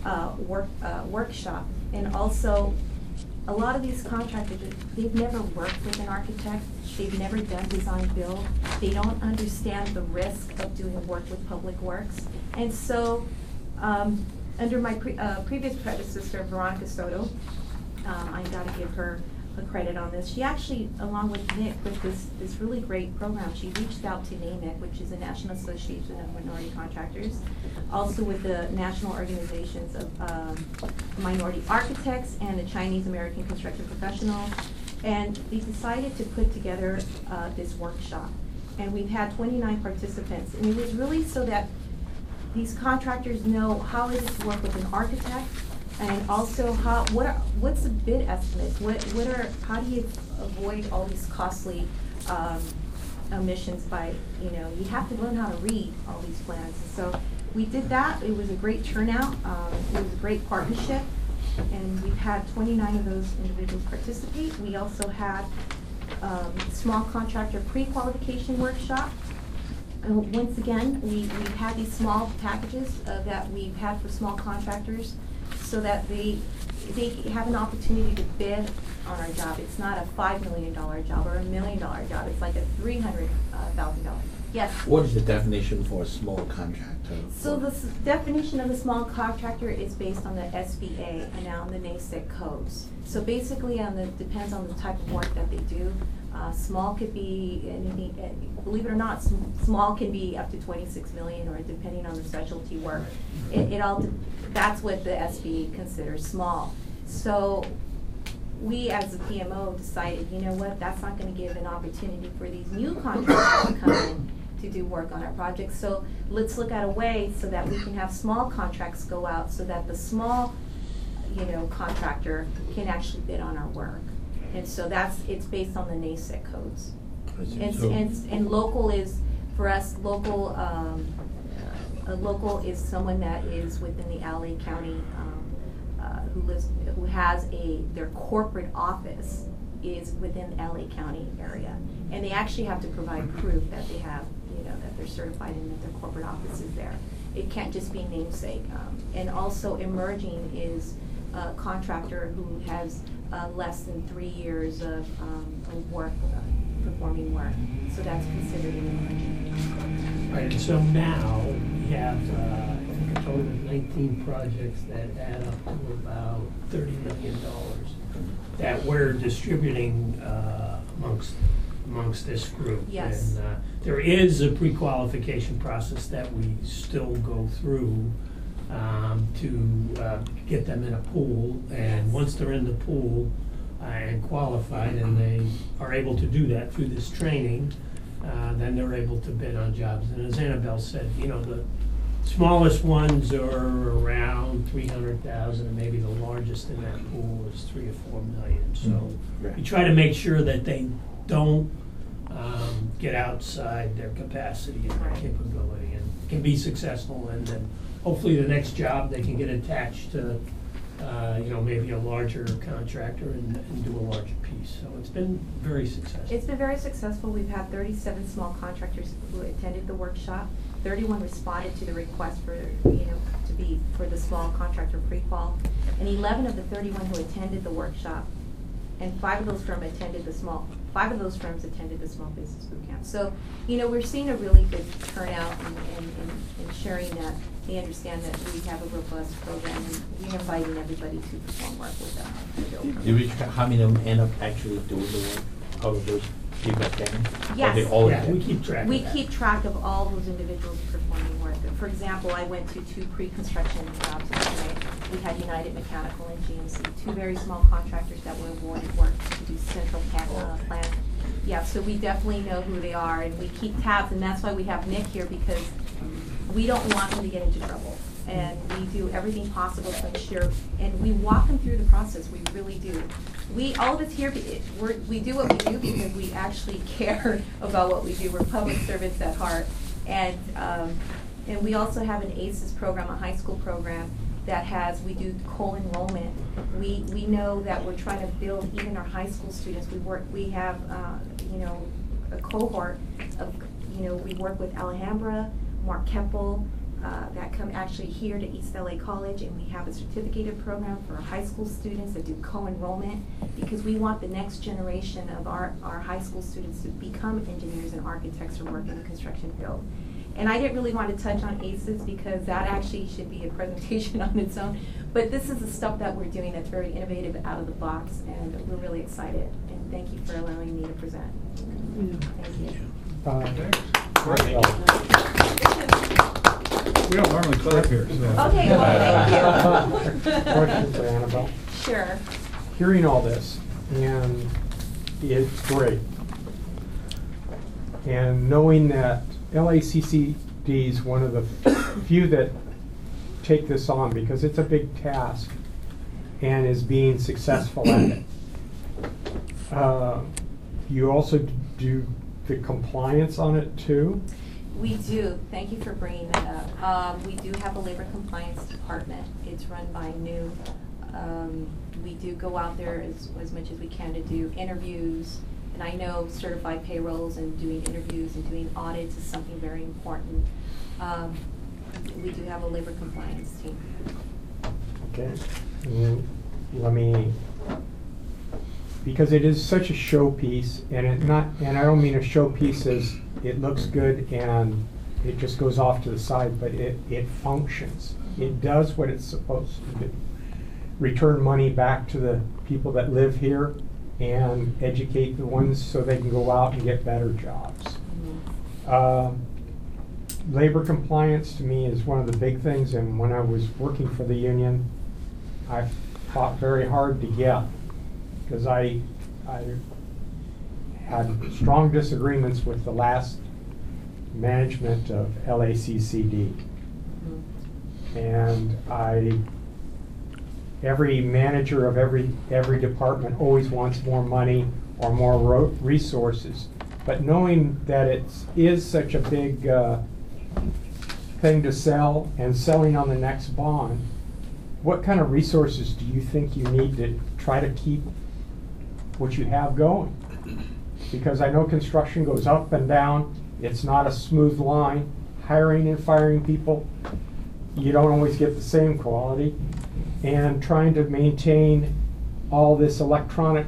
workshop. And also, a lot of these contractors, they've never worked with an architect, they've never done design build, they don't understand the risk of doing work with Public Works. And so, under my previous predecessor, Veronica Soto, I gotta give her a credit on this. She actually, along with Nick, with this really great program, she reached out to NAMIC, which is the National Association of Minority Contractors, also with the National Organizations of Minority Architects and the Chinese American Construction Professionals, and they decided to put together this workshop. And we've had 29 participants, and it was really so that these contractors know how it is to work with an architect, and also what's the bid estimates? How do you avoid all these costly omissions by, you have to learn how to read all these plans. So we did that. It was a great turnout. It was a great partnership, and we've had 29 of those individuals participate. We also had small contractor pre-qualification workshop. Once again, we've had these small packages that we've had for small contractors, so that they have an opportunity to bid on our job. It's not a $5 million job or a $1 million job. It's like a $300,000. Yes? What is the definition for a small contractor? So the definition of a small contractor is based on the SBA and now the NASIC codes. So basically, depends on the type of work that they do. Small could be anything, believe it or not, small can be up to 26 million, or depending on the specialty work. That's what the SBA considers small. So we, as the PMO, decided, you know what, that's not going to give an opportunity for these new contractors to come in to do work on our projects. So let's look at a way so that we can have small contracts go out, so that the small, contractor can actually bid on our work. And so it's based on the NASIC codes. And local is, for us, local is someone that is within the LA County, who has their corporate office is within LA County area. And they actually have to provide proof that they have, that they're certified and that their corporate office is there. It can't just be namesake. And also emerging is a contractor who has less than 3 years of work, performing work. So that's considered an emerging. Right, and so now we have I think a total of 19 projects that add up to about $30 million that we're distributing amongst this group. Yes. And there is a pre-qualification process that we still go through to get them in a pool, and once they're in the pool and qualified, and they are able to do that through this training, then they're able to bid on jobs. And as Annabelle said, the smallest ones are around 300,000, and maybe the largest in that pool is 3 or 4 million. So we try to make sure that they don't get outside their capacity and their capability, and can be successful, and then hopefully the next job they can get attached to maybe a larger contractor and do a larger piece. So it's been very successful. It's been very successful. We've had 37 small contractors who attended the workshop. 31 responded to the request for for the small contractor pre-qual, and 11 of the 31 who attended the workshop, and 5 of those firms attended the small business boot camp. So we're seeing a really good turnout and sharing that they understand that we have a robust program, and we're inviting everybody to perform work with them. Do we track how many of them end up actually doing the work out of those people attending? Yes. We keep track. We keep track of all those individuals performing work. For example, I went to 2 pre-construction jobs yesterday. we had United Mechanical and GMC, two very small contractors that were awarded work to do central plant. Yeah, so we definitely know who they are, and we keep tabs, and that's why we have Nick here, because we don't want them to get into trouble. And we do everything possible to ensure, and we walk them through the process, we really do. All of us here, we do what we do because we actually care about what we do. We're public servants at heart. And we also have an ACES program, a high school program, that we do co-enrollment. We know that we're trying to build even our high school students. We have, a cohort of, we work with Alhambra, Mark Keppel, that come actually here to East LA College, and we have a certificated program for our high school students that do co-enrollment, because we want the next generation of our high school students to become engineers and architects or work in the construction field. And I didn't really want to touch on ACES because that actually should be a presentation on its own, but this is the stuff that we're doing that's very innovative, out of the box, and we're really excited. And thank you for allowing me to present. Thank you. We don't normally clap here, so. Okay, well, thank you. Question for Annabelle. Sure. Hearing all this, and it's great. And knowing that LACCD is one of the few that take this on, because it's a big task and is being successful at it. You also do the compliance on it too? We do. Thank you for bringing that up. We do have a labor compliance department. It's run by New. We do go out there as much as we can to do interviews. And I know certified payrolls and doing interviews and doing audits is something very important. We do have a labor compliance team. Okay. Let me, because it is such a showpiece, and I don't mean a showpiece as it looks good and it just goes off to the side, but it functions. It does what it's supposed to do. Return money back to the people that live here and educate the ones so they can go out and get better jobs. Labor compliance to me is one of the big things, and when I was working for the union, I fought very hard to get, because I had strong disagreements with the last management of LACCD. And every manager of every department always wants more money or more resources. But knowing that it is such a big thing to sell, and selling on the next bond, what kind of resources do you think you need to try to keep what you have going? Because I know construction goes up and down. It's not a smooth line. Hiring and firing people, you don't always get the same quality. And trying to maintain all this electronic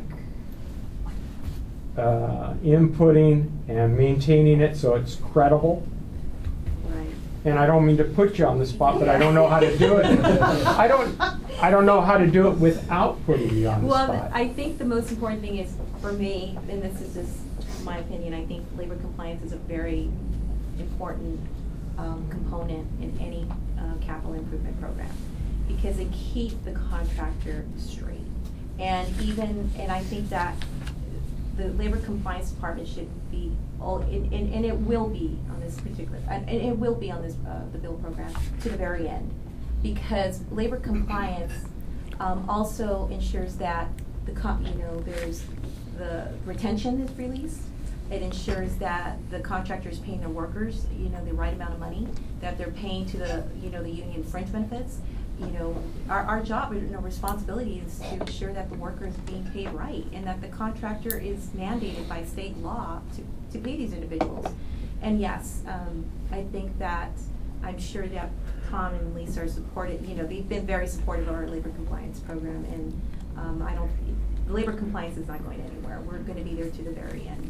inputting and maintaining it so it's credible. Right. And I don't mean to put you on the spot, but I don't know how to do it. I don't know how to do it without putting you on the spot. Well, I think the most important thing is, for me, and this is just my opinion, I think labor compliance is a very important component in any capital improvement program, because it keeps the contractor straight. And I think that the labor compliance department should be, and it will be on this particular, and it will be on this the bill program to the very end, because labor compliance also ensures that there's the retention is released. It ensures that the contractor is paying their workers, the right amount of money, that they're paying to the union fringe benefits. Our job and responsibility is to ensure that the worker is being paid right, and that the contractor is mandated by state law to pay these individuals. And yes, I think that, I'm sure that Tom and Lisa are supported, they've been very supportive of our labor compliance program, and labor compliance is not going anywhere. We're going to be there to the very end.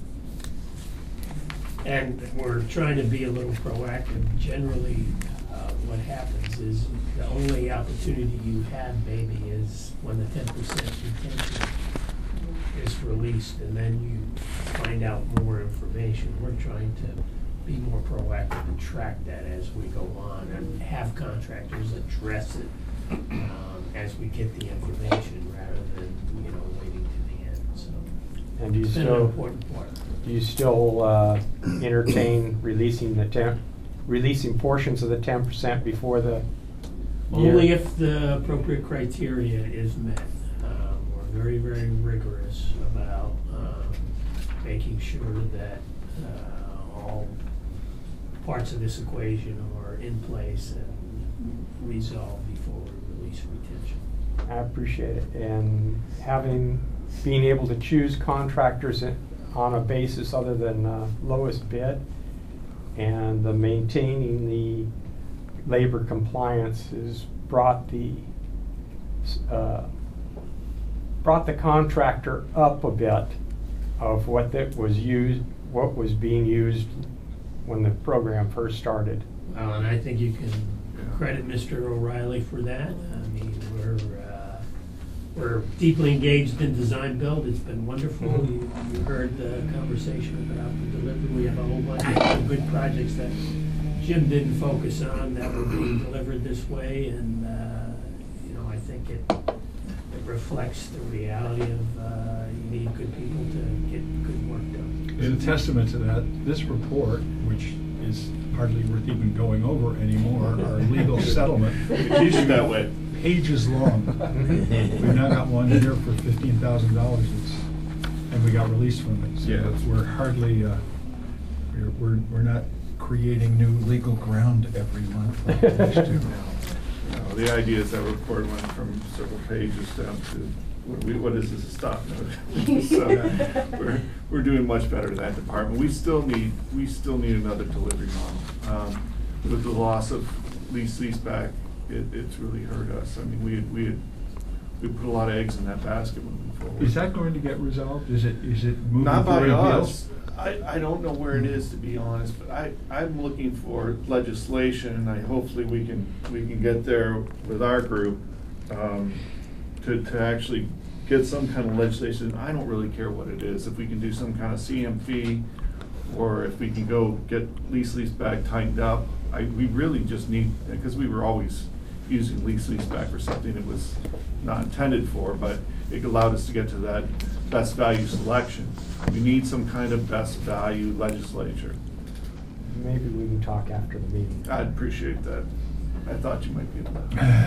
And we're trying to be a little proactive. Generally, what happens is the only opportunity you have maybe is when the 10% retention is released, and then you find out more information. We're trying to be more proactive and track that as we go on, and have contractors address it as we get the information rather than, waiting to the end, so. And do you It's been an still, important part. do you still entertain releasing releasing portions of the 10% before the year? Only if the appropriate criteria is met. We're very, very rigorous about making sure that all parts of this equation are in place and resolved before we release retention. I appreciate it. And being able to choose contractors on a basis other than lowest bid, and the maintaining the labor compliance has brought the contractor up a bit of what was being used when the program first started. Well, and I think you can credit Mr. O'Reilly for that. I mean, we're deeply engaged in design build. It's been wonderful. You heard the conversation about the delivery. We have a whole bunch of good projects that Jim didn't focus on that were being delivered this way, and I think it reflects the reality of you need good people to get good work done. As a testament to that, this report, which is hardly worth even going over anymore, our legal settlement. Keep it that way. Pages long. We've now got one here for $15,000. And we got released from it. So Yeah. we're hardly, we're not creating new legal ground every month like we used to. No, the idea is that report went from several pages down to, what is this, a stop note? So, we're doing much better in that department. We still need another delivery model. With the loss of leaseback, it's really hurt us. I mean, we put a lot of eggs in that basket moving forward. Is that going to get resolved? Is it moving Not by toward a deal? us. I don't know where it is, to be honest, but I'm looking for legislation, and hopefully we can get there with our group to actually get some kind of legislation. I don't really care what it is. If we can do some kind of CM fee, or if we can go get leaseback tightened up, we really just need, because we were always using leaseback for something it was not intended for, but it allowed us to get to that best value selection. We need some kind of best value legislature. Maybe we can talk after the meeting. I'd appreciate that. I thought you might be able to.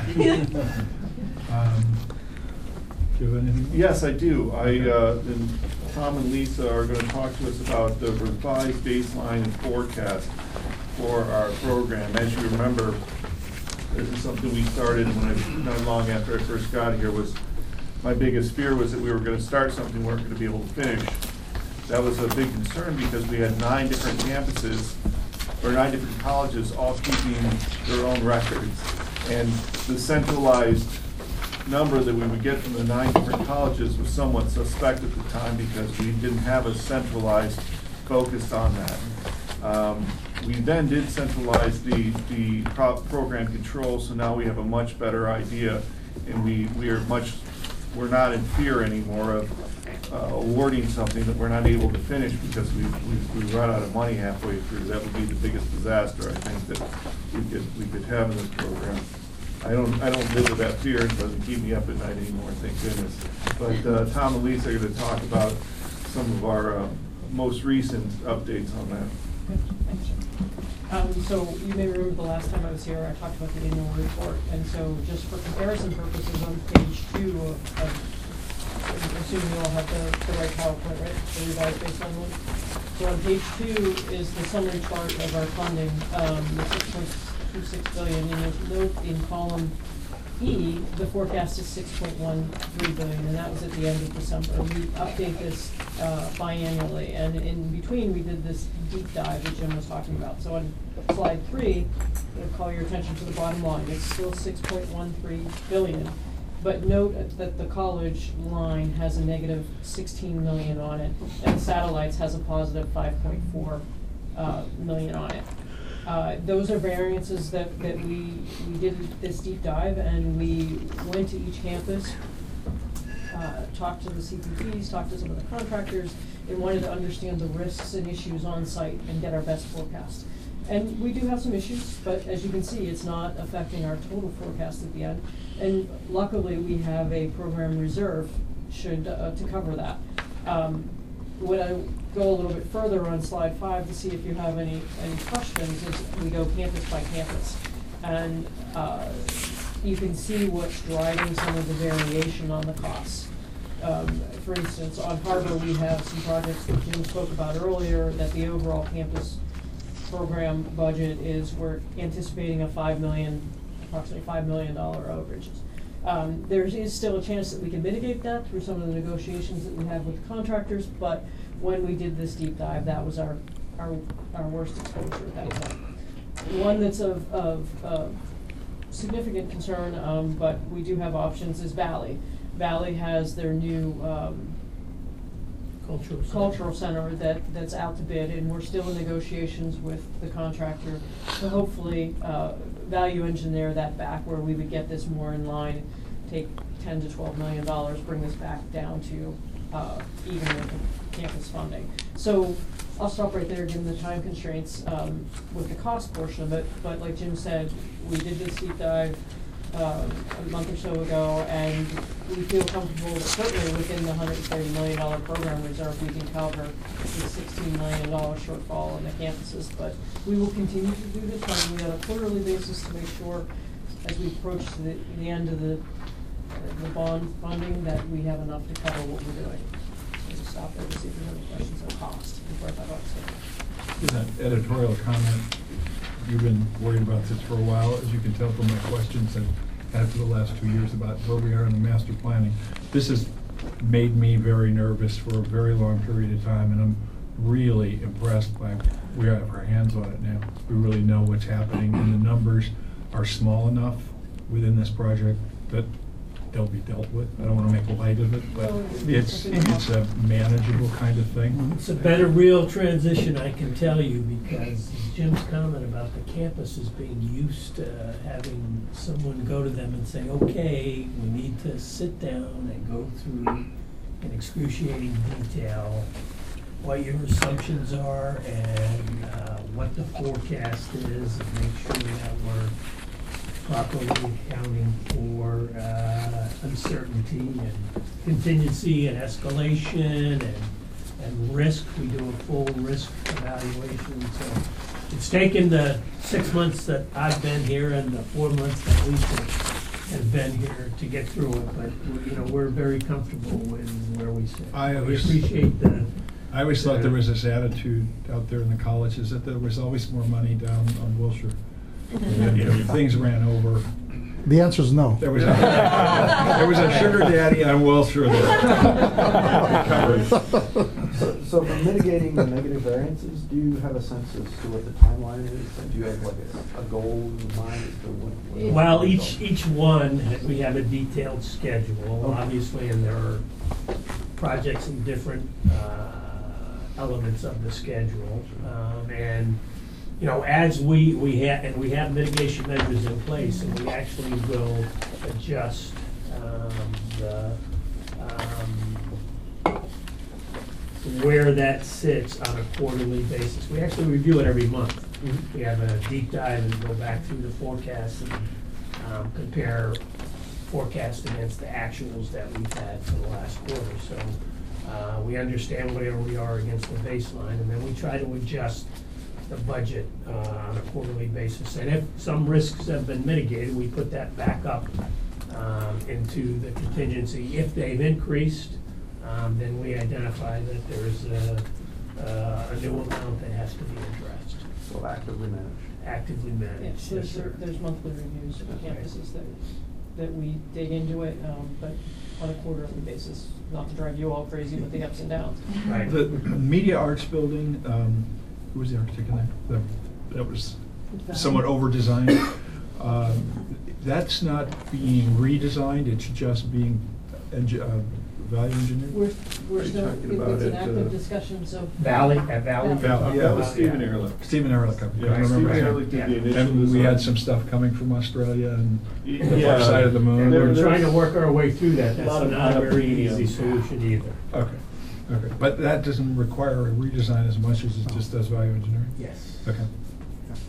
Do you have anything? Yes, I do. And Tom and Lisa are going to talk to us about the revised baseline and forecast for our program. As you remember, this is something we started not long after I first got here. My biggest fear was that we were going to start something we weren't going to be able to finish. That was a big concern because we had 9 different campuses, or 9 different colleges, all keeping their own records. And the centralized number that we would get from the 9 different colleges was somewhat suspect at the time because we didn't have a centralized focus on that. We then did centralize the program control, so now we have a much better idea, and we're not in fear anymore of awarding something that we're not able to finish because we run out of money halfway through. That would be the biggest disaster, I think, that we could have in this program. I don't live with that fear. It doesn't keep me up at night anymore, thank goodness. But Tom and Lisa are going to talk about some of our most recent updates on that. So you may remember the last time I was here, I talked about the annual report, and so just for comparison purposes, on page 2 of I'm assuming you all have the right PowerPoint, right? The revised baseline one. So on page 2 is the summary chart of our funding, the $6.26 billion, and you'll note in column E, the forecast is $6.13 billion, and that was at the end of December. We update this biannually, and in between we did this deep dive that Jim was talking about. So on slide 3, I'll call your attention to the bottom line. It's still $6.13 billion, but note that the college line has a negative $16 million on it, and satellites has a positive $5.4 million on it. Those are variances that we did this deep dive, and we went to each campus, talked to the CPTs, talked to some of the contractors, and wanted to understand the risks and issues on site and get our best forecast. And we do have some issues, but as you can see, it's not affecting our total forecast at the end. And luckily, we have a program reserve to cover that. When I go a little bit further on slide 5 to see if you have any questions, is we go campus by campus. And you can see what's driving some of the variation on the costs. For instance, on Harbor, we have some projects that Jim spoke about earlier, that the overall campus program budget is, we're anticipating approximately $5 million overages. There is still a chance that we can mitigate that through some of the negotiations that we have with contractors, but when we did this deep dive, that was our worst exposure at that time. One that's of significant concern, but we do have options, is Valley. Valley has their new cultural center that's out to bid, and we're still in negotiations with the contractor to hopefully value engineer that back, where we would get this more in line, take $10 to $12 million, bring this back down to even with the campus funding. So I'll stop right there given the time constraints with the cost portion of it, but like Jim said, we did this deep dive a month or so ago, and we feel comfortable that certainly within the $130 million program reserve, we can cover the $16 million shortfall in the campuses. But we will continue to do this probably on a quarterly basis to make sure, as we approach the end of the bond funding, that we have enough to cover what we're doing. So stop there to see if there's any questions on cost before I talk about Is that editorial comment? You've been worried about this for a while, as you can tell from my questions I've had for the last 2 years about where we are in the master planning. This has made me very nervous for a very long period of time, and I'm really impressed by, we have our hands on it now. We really know what's happening, and the numbers are small enough within this project that they'll be dealt with. I don't want to make light of it, but it's a manageable kind of thing. It's been a real transition, I can tell you, because Jim's comment about the campuses being used to having someone go to them and say, okay, we need to sit down and go through in excruciating detail what your assumptions are and what the forecast is, and make sure that we're properly accounting for uncertainty and contingency and escalation and risk. We do a full risk evaluation. So it's taken the 6 months that I've been here and the 4 months that Lisa has been here to get through it. But we're very comfortable with where we sit. We appreciate the. I always thought there was this attitude out there in the colleges that there was always more money down on Wilshire. Things ran over. The answer is no. There was a sugar daddy on Wilshire that covered. So for mitigating the negative variances, do you have a sense as to what the timeline is? And do you have like a goal in mind as to what well, each one, we have a detailed schedule, obviously, and there are projects in different elements of the schedule. And as we have mitigation measures in place, and we actually will adjust where that sits on a quarterly basis. We actually review it every month. Mm-hmm. We have a deep dive and go back through the forecast and compare forecast against the actuals that we've had for the last quarter. So we understand where we are against the baseline, and then we try to adjust the budget on a quarterly basis. And if some risks have been mitigated, we put that back up into the contingency. If they've increased, then we identify that there's a new amount that has to be addressed. So actively managed. Actively managed. Yes, there's monthly reviews of the campuses that we dig into it, but on a quarterly basis, not to drive you all crazy with the ups and downs. Right. The Media Arts building, who was the architect in there? That was somewhat over-designed. That's not being redesigned, it's just being value engineered? We're still, it's an active discussion, so. Valley. Yeah, that was Stephen Ehrlich. Stephen Ehrlich. Yeah, Stephen Ehrlich did the initial And we design. had some stuff coming from Australia and the far side of the moon. We're trying to work our way through that. That's lot of not a very premium. easy solution either. Okay. But that doesn't require a redesign as much as it just does value engineering? Yes. Okay.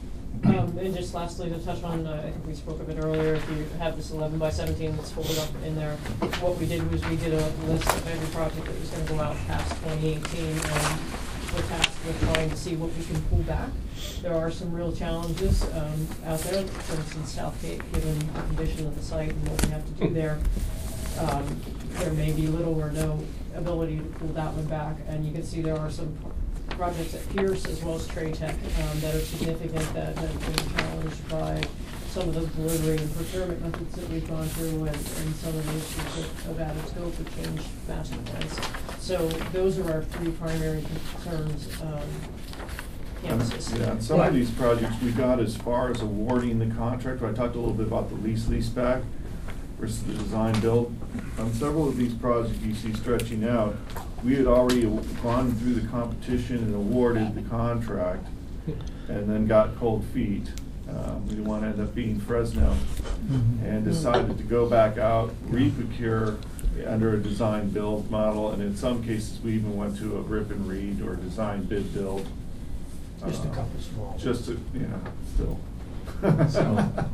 And just lastly, to touch on, I think we spoke of it earlier, if you have this 11 by 17 that's folded up in there, what we did was we did a list of every project that was gonna go out past 2018, and we're tasked with trying to see what we can pull back. There are some real challenges out there, for instance, Southgate, given the condition of the site and what we have to do there. There may be little or no ability to pull that one back, and you can see there are some projects at Pierce as well as Trey Tech that are significant that have been challenged by some of the delivery and procurement methods that we've gone through and some of the issues of added scope of changed master plans. So those are our three primary concerns. Campuses. Yeah, and some of these projects, we got as far as awarding the contract. I talked a little bit about the lease back versus the design build. On several of these projects you see stretching out, we had already gone through the competition and awarded the contract and then got cold feet. We didn't want to end up being Fresno and decided to go back out, re-procure under a design build model, and in some cases we even went to a rip and read or design bid build. Just a couple small. Just to, you know, still. So,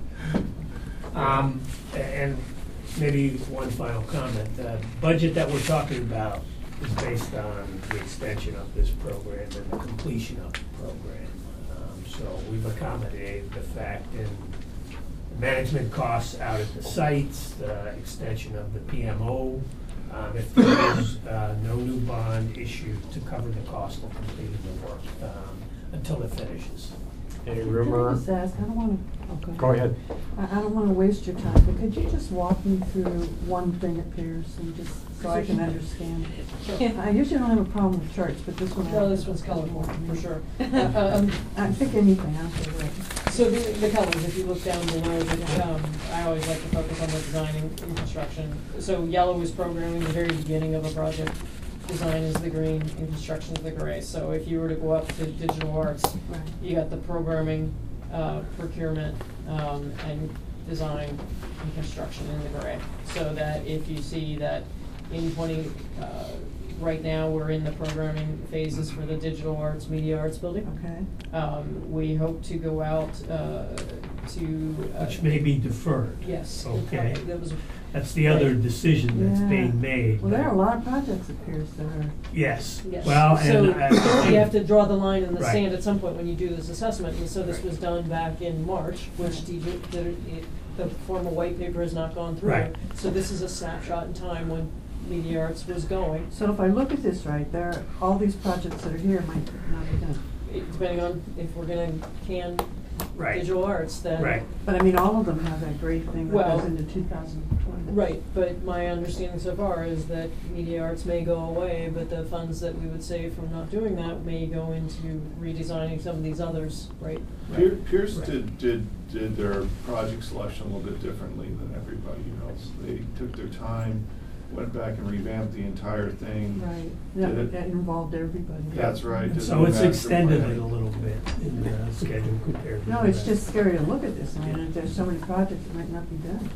and maybe one final comment. The budget that we're talking about is based on the extension of this program and the completion of the program. So we've accommodated the fact in management costs out at the sites, the extension of the PMO, if there is no new bond issued to cover the cost of completing the work until it finishes. Any Can I rumor? just ask, I don't want to, Go ahead. I don't want to waste your time, but could you just walk me through one thing at Pierce and just so I can understand? I usually don't have a problem with charts, but this one. No, this one's colorful, for sure. I pick anything out there. So the colors, if you look down below, I always like to focus on the design and construction. So yellow is programming, the very beginning of a project. Design is the green and construction is the gray. So if you were to go up to digital arts, you got the programming, procurement, and design and construction in the gray. So that if you see that in right now we're in the programming phases for the digital arts, media arts building. Okay. We hope to go out to. Which may be deferred. Yes. Okay. That was. That's the other decision that's being made. Well, there are a lot of projects at Pierce that are. Yes. Yes. Well, so and you have to draw the line in the Right. sand at some point when you do this assessment. And so this was done back in March, which the formal white paper has not gone through. Right. So this is a snapshot in time when Media Arts was going. So if I look at this right, there are all these projects that are here might not be done. Depending on if we're going to can Right. digital arts, then. Right. But I mean, all of them have that great thing that Well, goes into 2020. Right, but my understanding so far is that media arts may go away, but the funds that we would save from not doing that may go into redesigning some of these others, right? Pierce did their project selection a little bit differently than everybody else. They took their time, went back and revamped the entire thing. Right. Did That it- involved everybody. That's right. did So the it's master extended plan. it a little bit in the schedule compared to. No, the it's rest. just scary to look at this. I mean, there's so many projects that might not be done.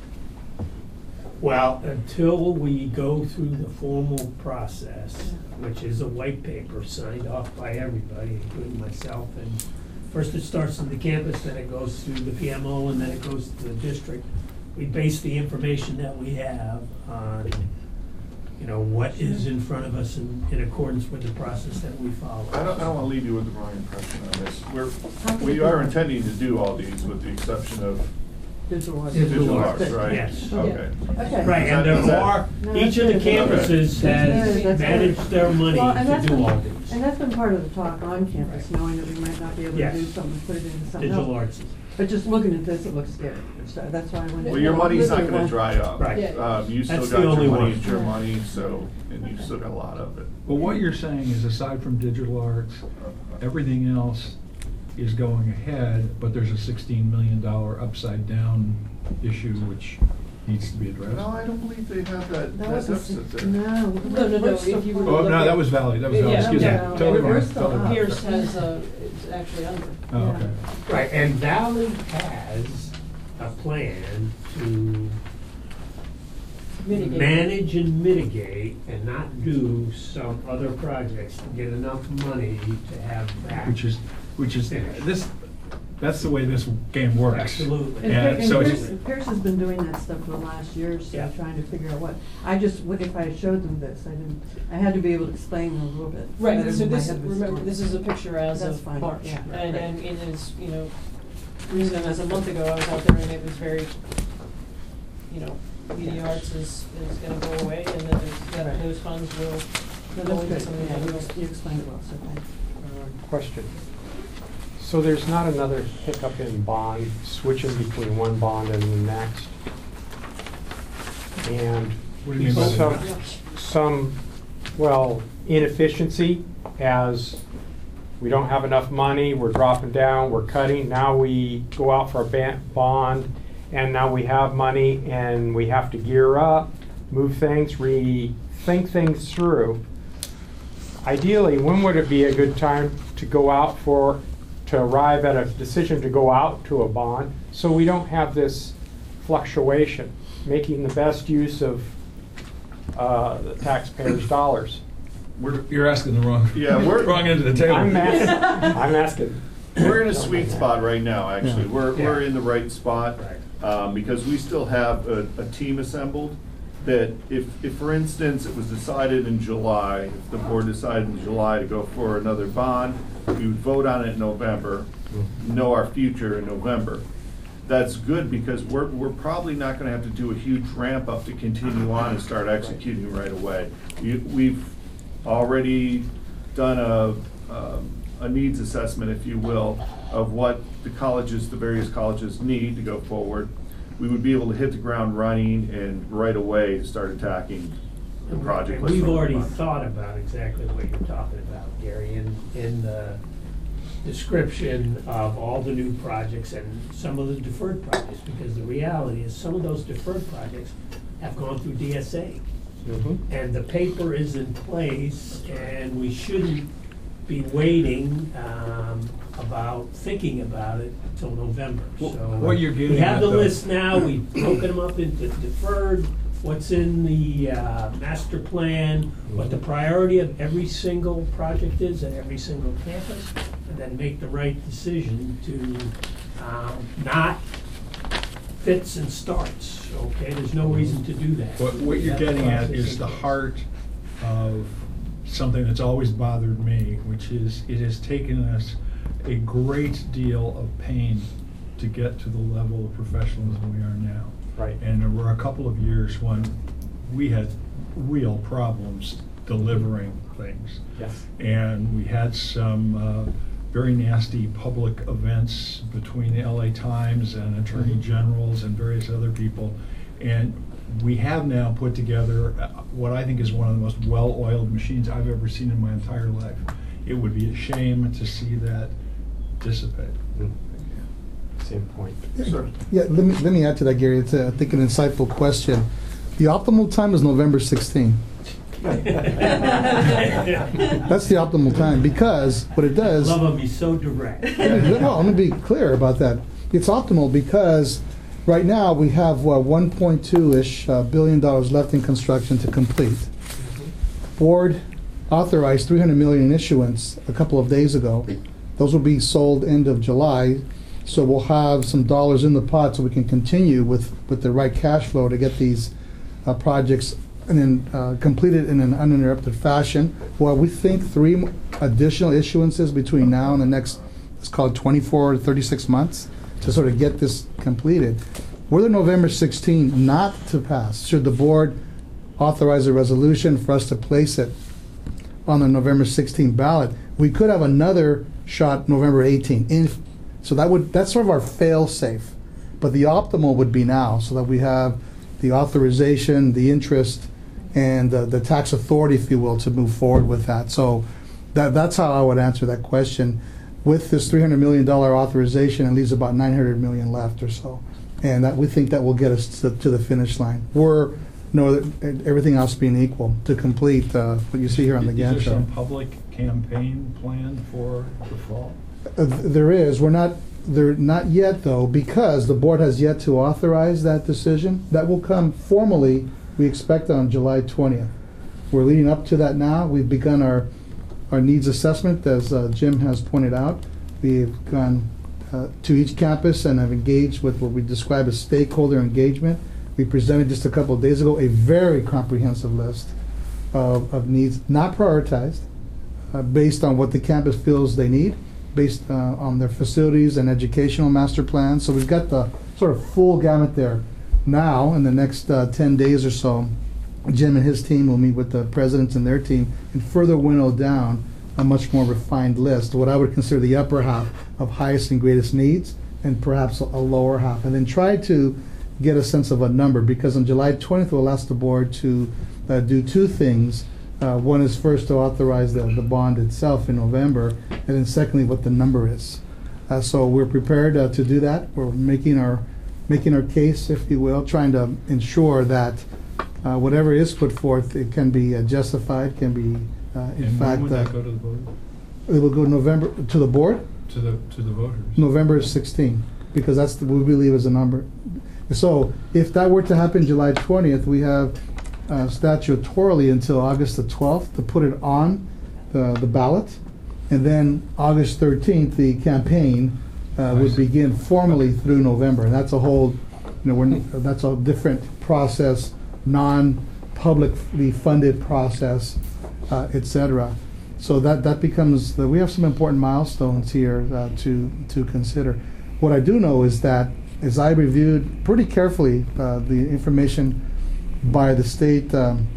Well, until we go through the formal process, which is a white paper signed off by everybody, including myself, and first it starts in the campus, then it goes through the PMO, and then it goes to the district. We base the information that we have on, what is in front of us in accordance with the process that we follow. I don't want to leave you with the wrong impression on this. We are intending to do all these with the exception of Digital arts. digital arts, right? Yes. Okay. Okay. Right, and Is that- each of the campuses has That's managed their money Well, and to that's do been- all these. And that's been part of the talk on campus, knowing that we might not be able to Yes. do something, put it into something Digital else. arts. But just looking at this, it looks scary. So that's why I went. Well, your money's not going to dry up. Right. You still That's the got only your money, one. it's your money, and you've still got a lot of it. Well, what you're saying is aside from digital arts, everything else is going ahead, but there's a $16 million upside down issue which needs to be addressed. No, I don't believe they have that That was deficit there. No. No, if you were to Oh, look no, at- that was Valley, excuse me. Yeah. Totally We're wrong, still totally up. wrong. Pierce has, it's actually under. Oh, okay. Right, and Valley has a plan to Mitigate. manage and mitigate and not do some other projects to get enough money to have back. Which is, this, that's the way this game works. Absolutely. And so Pierce, it's, Pierce has been doing that stuff for the last year or so, Yeah. trying to figure out if I showed them this, I had to be able to explain a little bit. Right, better so than my this, head was remember, doing. this is a picture as That's of fine, March. yeah. And it is, you know, reason as a month ago, I was out there and it was very, you know, media arts is gonna go away and then those funds will No, go into that's some good, of the yeah, other. you explained it well, so thanks. Question. So there's not another hiccup in bond, switching between one bond and the next? And What do you mean by that? some, well, inefficiency as we don't have enough money, we're dropping down, we're cutting, now we go out for a bond, and now we have money and we have to gear up, move things, rethink things through. Ideally, when would it be a good time to go out to arrive at a decision to go out to a bond so we don't have this fluctuation, making the best use of the taxpayers' dollars? you're asking the wrong, Yeah, we're- wrong end of the table. I'm asking. We're in a sweet spot right now, actually. Yeah. We're in the right spot. Right. Because we still have a team assembled that if, for instance, it was decided in July, if the board decided in July to go for another bond, we would vote on it in November, know our future in November. That's good because we're probably not gonna have to do a huge ramp up to continue on and start executing right away. We've already done a needs assessment, if you will, of what the various colleges need to go forward. We would be able to hit the ground running and right away start attacking the project. And we've already thought about exactly what you're talking about, Gary, in the description of all the new projects and some of the deferred projects, because the reality is some of those deferred projects have gone through DSA. And the paper is in place, and we shouldn't be waiting about thinking about it until November. So what you're getting we have at, the though- list now. We've broken them up into deferred, what's in the master plan, what the priority of every single project is at every single campus, and then make the right decision to not fits and starts. Okay, there's no reason to do that. What you're That getting at process is the heart of something that's always bothered me, which is it has taken us a great deal of pain to get to the level of professionalism we are now. Right. And there were a couple of years when we had real problems delivering things. Yes. And we had some very nasty public events between the LA Times and attorney generals and various other people. And we have now put together what I think is one of the most well-oiled machines I've ever seen in my entire life. It would be a shame to see that dissipate. Same point. Sir. Yeah, let me add to that, Gary. It's, I think, an insightful question. The optimal time is November 16. That's the optimal time because what it does. Love him, he's so direct. Well, let me be clear about that. It's optimal because right now we have 1.2-ish billion left in construction to complete. Board authorized $300 million in issuance a couple of days ago. Those will be sold end of July. So we'll have some dollars in the pot so we can continue with the right cash flow to get these projects and then completed in an uninterrupted fashion. Well, we think 3 additional issuances between now and the next, let's call it 24 to 36 months to sort of get this completed. Were the November 16 not to pass, should the board authorize a resolution for us to place it on the November 16 ballot, we could have another shot November 18. So that's sort of our fail-safe. But the optimal would be now, so that we have the authorization, the interest, and the tax authority, if you will, to move forward with that. So that's how I would answer that question. With this $300 million authorization, it leaves about $900 million left or so. And we think that will get us to the finish line. Everything else being equal, to complete what you see here on the Gantt Is there chart. some public campaign planned for the fall? There is. They're not yet, though, because the board has yet to authorize that decision. That will come formally, we expect, on July 20th. We're leading up to that now. We've begun our needs assessment, as Jim has pointed out. We've gone to each campus and have engaged with what we describe as stakeholder engagement. We presented just a couple of days ago a very comprehensive list of needs, not prioritized, based on what the campus feels they need, based on their facilities and educational master plans. So we've got the sort of full gamut there. Now, in the next 10 days or so, Jim and his team will meet with the presidents and their team and further winnow down a much more refined list, what I would consider the upper half of highest and greatest needs, and perhaps a lower half, and then try to get a sense of a number, because on July 20th we'll ask the board to do two things. One is first to authorize the bond itself in November, and then secondly what the number is. So we're prepared to do that. We're making our case, if you will, trying to ensure that whatever is put forth, it can be justified, can be in fact. When would that go to the board? It will go November to the board. To the voters. November 16, because that's what we believe is a number. So if that were to happen July 20th, we have statutorily until August the 12th to put it on the ballot, and then August 13th the campaign would begin formally through November, and that's a whole, that's a different process, non-publicly funded process, etc. So that becomes we have some important milestones here to consider. What I do know is that as I reviewed pretty carefully the information by the state,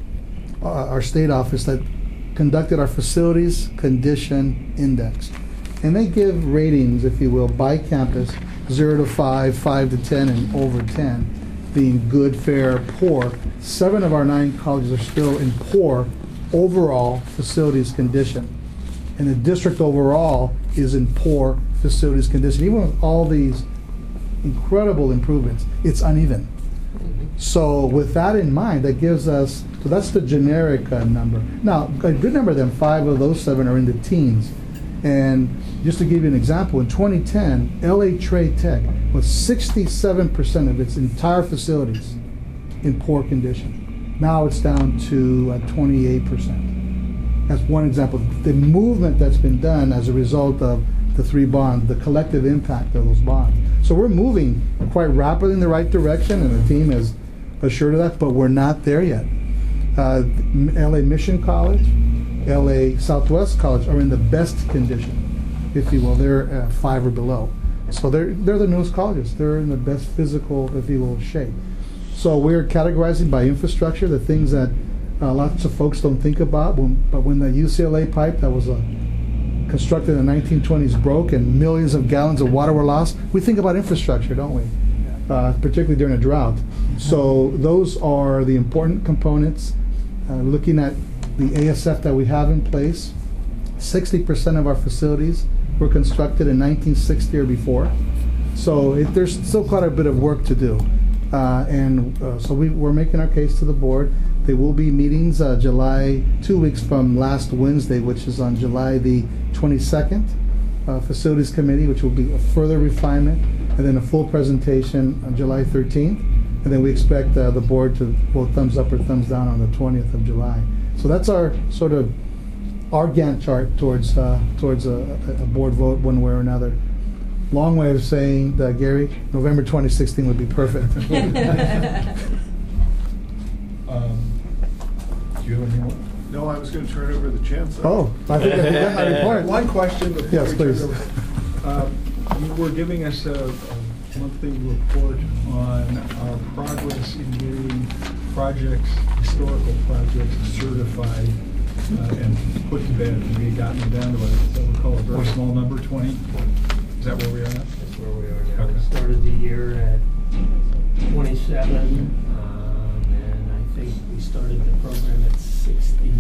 our state office that conducted our facilities condition index, and they give ratings, if you will, by campus, 0 to 5, 5 to 10, and over 10, being good, fair, poor. 7 of our 9 colleges are still in poor overall facilities condition, and the district overall is in poor facilities condition. Even with all these incredible improvements, it's uneven. So with that in mind, that gives us, so that's the generic number. Now, a good number of them, 5 of those 7 are in the teens. And just to give you an example, in 2010, LA Trade Tech was 67% of its entire facilities in poor condition. Now it's down to 28%. That's one example. The movement that's been done as a result of the 3 bonds, the collective impact of those bonds. So we're moving quite rapidly in the right direction, and the team is assured of that, but we're not there yet. LA Mission College, LA Southwest College are in the best condition, if you will. They're 5 or below. So they're the newest colleges. They're in the best physical, if you will, shape. So we're categorizing by infrastructure, the things that lots of folks don't think about. But when the UCLA pipe that was constructed in the 1920s broke and millions of gallons of water were lost, we think about infrastructure, don't we? Particularly during a drought. So those are the important components. Looking at the ASF that we have in place, 60% of our facilities were constructed in 1960 or before. So there's still quite a bit of work to do. So we're making our case to the board. There will be meetings 2 weeks from last Wednesday, which is on July the 22nd, Facilities Committee, which will be a further refinement, and then a full presentation on July 13th. And then we expect the board to vote thumbs up or thumbs down on the 20th of July. So that's our sort of our Gantt chart towards a board vote one way or another. Long way of saying, Gary, November 2016 would be perfect. Do you have any more? No, I was going to turn it over to the chancellor. Oh, I think I got my report. One question before yes, we please. turn it over. You were giving us a monthly report on our progress in getting projects, historical projects, certified and put to bed. We had gotten them down to what we call a very small number, 20. Is that where we are now? That's where we are now. Okay. We started the year at 27, and I think we started the program at 65.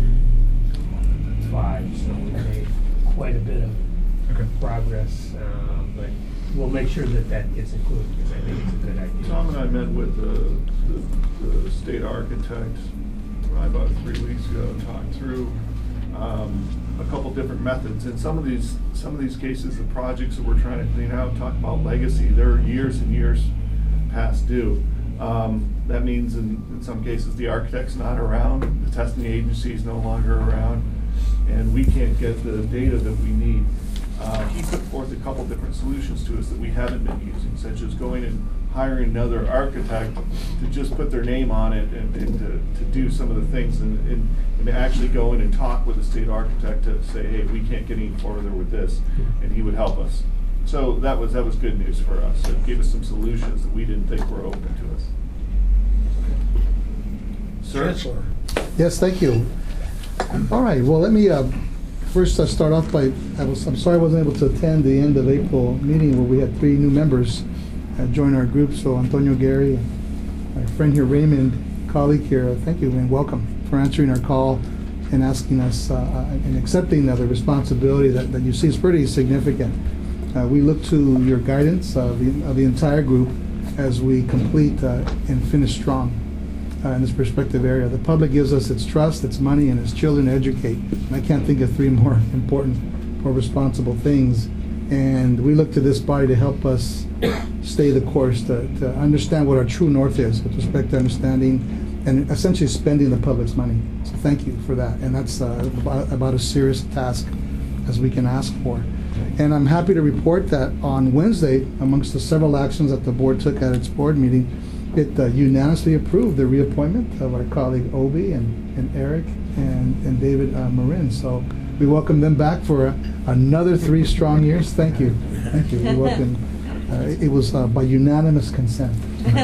So we made quite a bit of progress, but we'll make sure that gets included because I think it's a good idea. Tom and I met with the state architect about 3 weeks ago and talked through a couple different methods. In some of these cases, the projects that we're trying to clean out talk about legacy. They're years and years past due. That means in some cases the architect's not around, the testing agency is no longer around, and we can't get the data that we need. he put forth a couple different solutions to us that we haven't been using, such as going and hiring another architect to just put their name on it and to do some of the things and actually go in and talk with the state architect to say, hey, we can't get any further with this, and he would help us. So that was good news for us. It gave us some solutions that we didn't think were open to us. Sir? Chancellor. Yes, thank you. All right, well, let me first start off by, I'm sorry I wasn't able to attend the end of April meeting where we had 3 new members join our group. So Antonio Gary, my friend here, Raymond, colleague here, thank you and welcome for answering our call and asking us and accepting the responsibility that you see is pretty significant. We look to your guidance of the entire group as we complete and finish strong in this prospective area. The public gives us its trust, its money, and its children to educate. And I can't think of 3 more important or responsible things. And we look to this body to help us stay the course, to understand what our true north is with respect to understanding and essentially spending the public's money. So thank you for that. And that's about as serious a task as we can ask for. And I'm happy to report that on Wednesday, amongst the several actions that the board took at its board meeting, it unanimously approved the reappointment of our colleague Obi and Eric and David Marin. So we welcome them back for another 3 strong years. Thank you. Thank you. We welcome. It was by unanimous consent.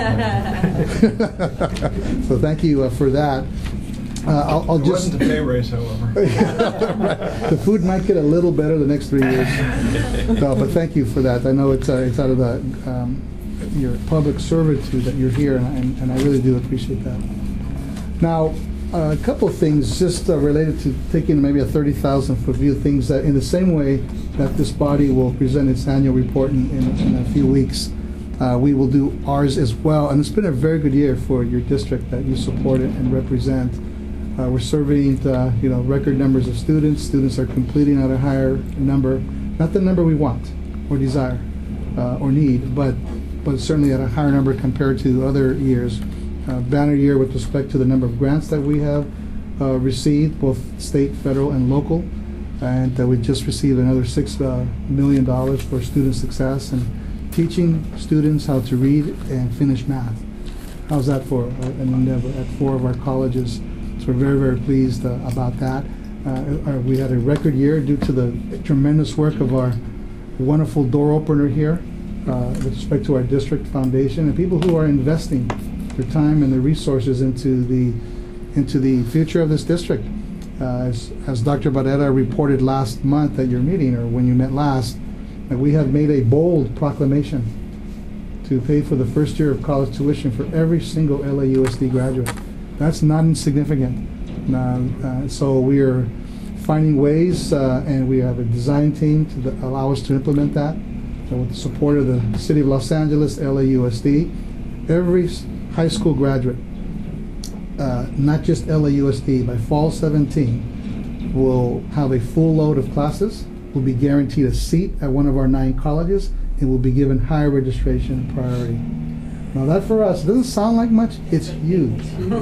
So thank you for that. I'll it just. wasn't a pay raise, however. The food might get a little better the next 3 years. No, but thank you for that. I know it's out of the your public servitude that you're here, and I really do appreciate that. Now, a couple of things just related to taking maybe a 30,000-foot view, things that in the same way that this body will present its annual report in a few weeks, we will do ours as well. And it's been a very good year for your district that you support it and represent. We're serving record numbers of students. Students are completing at a higher number, not the number we want or desire or need, but certainly at a higher number compared to other years. Banner year with respect to the number of grants that we have received, both state, federal, and local. And we just received another $6 million for student success and teaching students how to read and finish math. How's that for an endeavor at 4 of our colleges? So we're very, very pleased about that. We had a record year due to the tremendous work of our wonderful door opener here with respect to our district foundation and people who are investing their time and their resources into the future of this district. As Dr. Barrera reported last month at your meeting, or when you met last, that we have made a bold proclamation to pay for the first year of college tuition for every single LAUSD graduate. That's not insignificant. So we are finding ways, and we have a design team to allow us to implement that. So with the support of the City of Los Angeles, LAUSD, every high school graduate, not just LAUSD, by fall 17 will have a full load of classes, will be guaranteed a seat at one of our 9 colleges, and will be given higher registration priority. Now that for us doesn't sound like much, it's huge.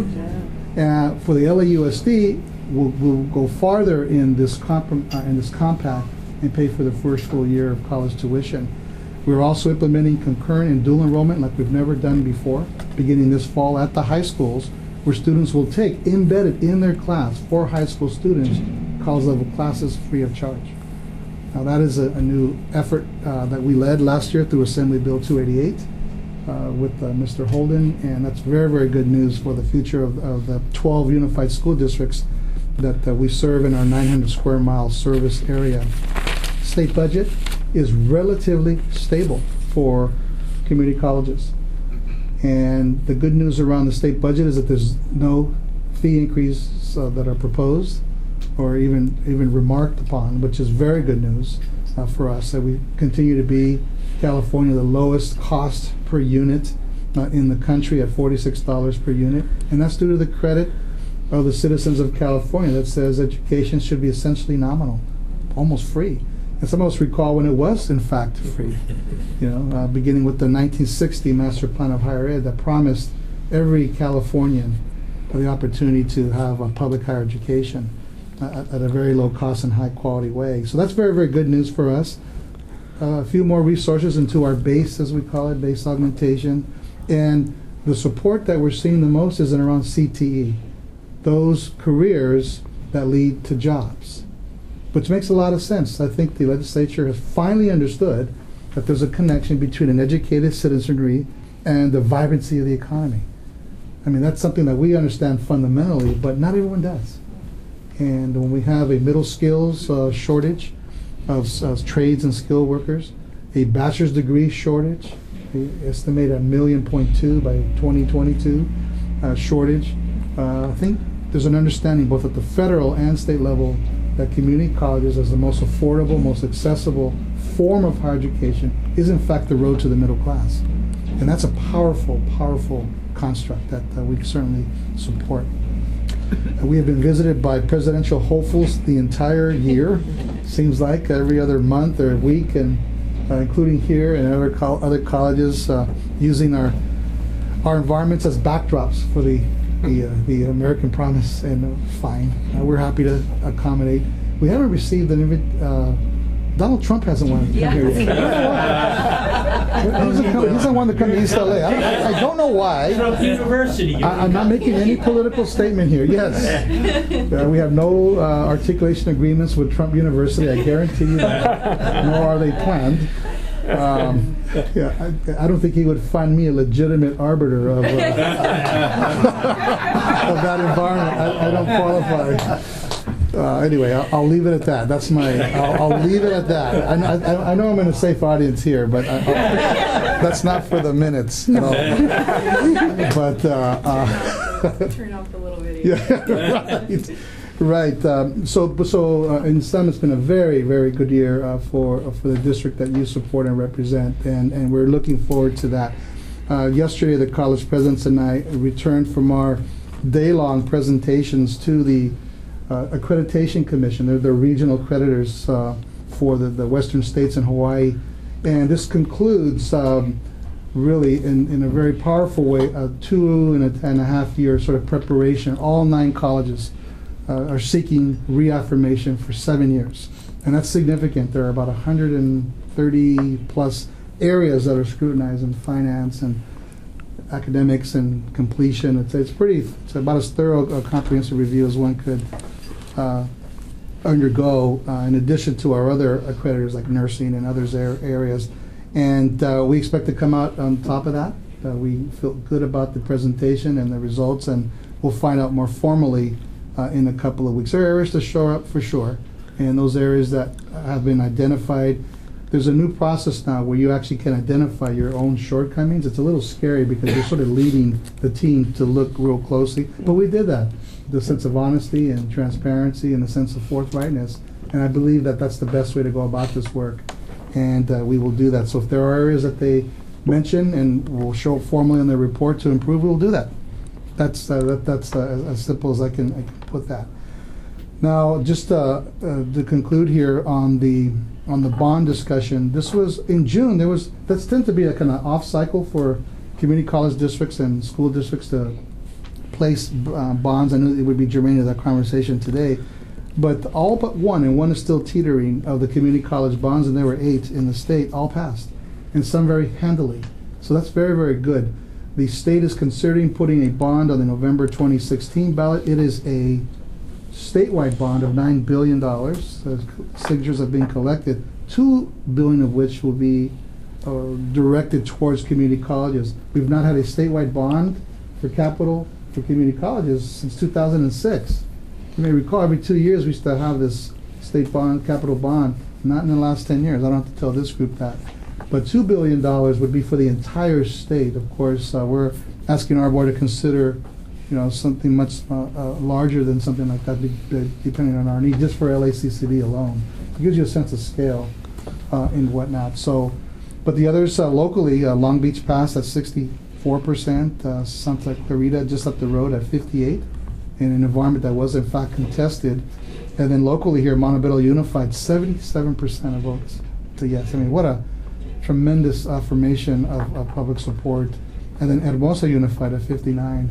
For the LAUSD, we'll go farther in this compact and pay for the first full year of college tuition. We're also implementing concurrent and dual enrollment like we've never done before, beginning this fall at the high schools, where students will take, embedded in their class, for high school students, college level classes free of charge. Now that is a new effort that we led last year through Assembly Bill 288 with Mr. Holden, and that's very, very good news for the future of the 12 unified school districts that we serve in our 900 square mile service area. State budget is relatively stable for community colleges. And the good news around the state budget is that there's no fee increase that are proposed or even remarked upon, which is very good news for us. That we continue to be California the lowest cost per unit in the country at $46 per unit, and that's due to the credit of the citizens of California that says education should be essentially nominal, almost free. And some of us recall when it was in fact free, beginning with the 1960 Master Plan of Higher Ed that promised every Californian the opportunity to have a public higher education. at a very low cost and high quality way. So that's very, very good news for us. A few more resources into our base, as we call it, base augmentation. And the support that we're seeing the most is in around CTE, those careers that lead to jobs, which makes a lot of sense. I think the legislature has finally understood that there's a connection between an educated citizenry and the vibrancy of the economy. I mean, that's something that we understand fundamentally, but not everyone does. And when we have a middle skills shortage of trades and skilled workers, a bachelor's degree shortage, we estimate 1.2 million by 2022 shortage. I think there's an understanding both at the federal and state level that community colleges as the most affordable, most accessible form of higher education is in fact the road to the middle class. And that's a powerful, powerful construct that we certainly support. We have been visited by presidential hopefuls the entire year. Seems like every other month or week, and including here and other colleges, using our environments as backdrops for the American Promise, and fine. We're happy to accommodate. We haven't received an invitation. Donald Trump hasn't wanted to come here yet. He doesn't want to come to East LA. I don't know why. Trump University. I'm not making any political statement here. Yes. We have no articulation agreements with Trump University. I guarantee you that. Nor are they planned. I don't think he would find me a legitimate arbiter of that environment. I don't qualify. Anyway, I'll leave it at that. That's my. I'll leave it at that. I know I'm in a safe audience here, but that's not for the minutes at all. But turn off the little video. Yeah, right. So in sum, it's been a very, very good year for the district that you support and represent, and we're looking forward to that. Yesterday, the college presidents and I returned from our day-long presentations to the Accreditation Commission. They're the regional accreditors for the western states and Hawaii. And this concludes really in a very powerful way a 2.5 year sort of preparation. All 9 colleges are seeking reaffirmation for 7 years. And that's significant. There are about 130 plus areas that are scrutinized in finance and academics and completion. It's about as thorough a comprehensive review as one could undergo, in addition to our other accreditors like nursing and others areas. And we expect to come out on top of that. We feel good about the presentation and the results, and we'll find out more formally in a couple of weeks. There are areas to shore up for sure, and those areas that have been identified. There's a new process now where you actually can identify your own shortcomings. It's a little scary because you're sort of leading the team to look real closely, but we did that. The sense of honesty and transparency and the sense of forthrightness, and I believe that that's the best way to go about this work, and we will do that. So if there are areas that they mention and will show formally in their report to improve, we will do that. That's as simple as I can put that. Now, just to conclude here on the bond discussion, this was in June. That's tend to be a kind of off cycle for community college districts and school districts to place bonds. I knew it would be germane to that conversation today, but all but one, and one is still teetering, of the community college bonds, and there were 8 in the state, all passed, and some very handily. So that's very, very good. The state is considering putting a bond on the November 2016 ballot. It is a statewide bond of $9 billion. Signatures have been collected, $2 billion of which will be directed towards community colleges. We've not had a statewide bond for capital for community colleges since 2006. You may recall every 2 years we used to have this state bond, capital bond. Not in the last 10 years. I don't have to tell this group that. But $2 billion would be for the entire state. Of course, we're asking our board to consider, something much larger than something like that, depending on our need, just for LACCD alone. It gives you a sense of scale and whatnot. So, but the others locally, Long Beach passed at 64%, Santa Clarita just up the road at 58%, in an environment that was in fact contested. And then locally here, Montebello Unified, 77% of votes to yes. I mean, what a tremendous affirmation of public support. And then Hermosa Unified at 59%.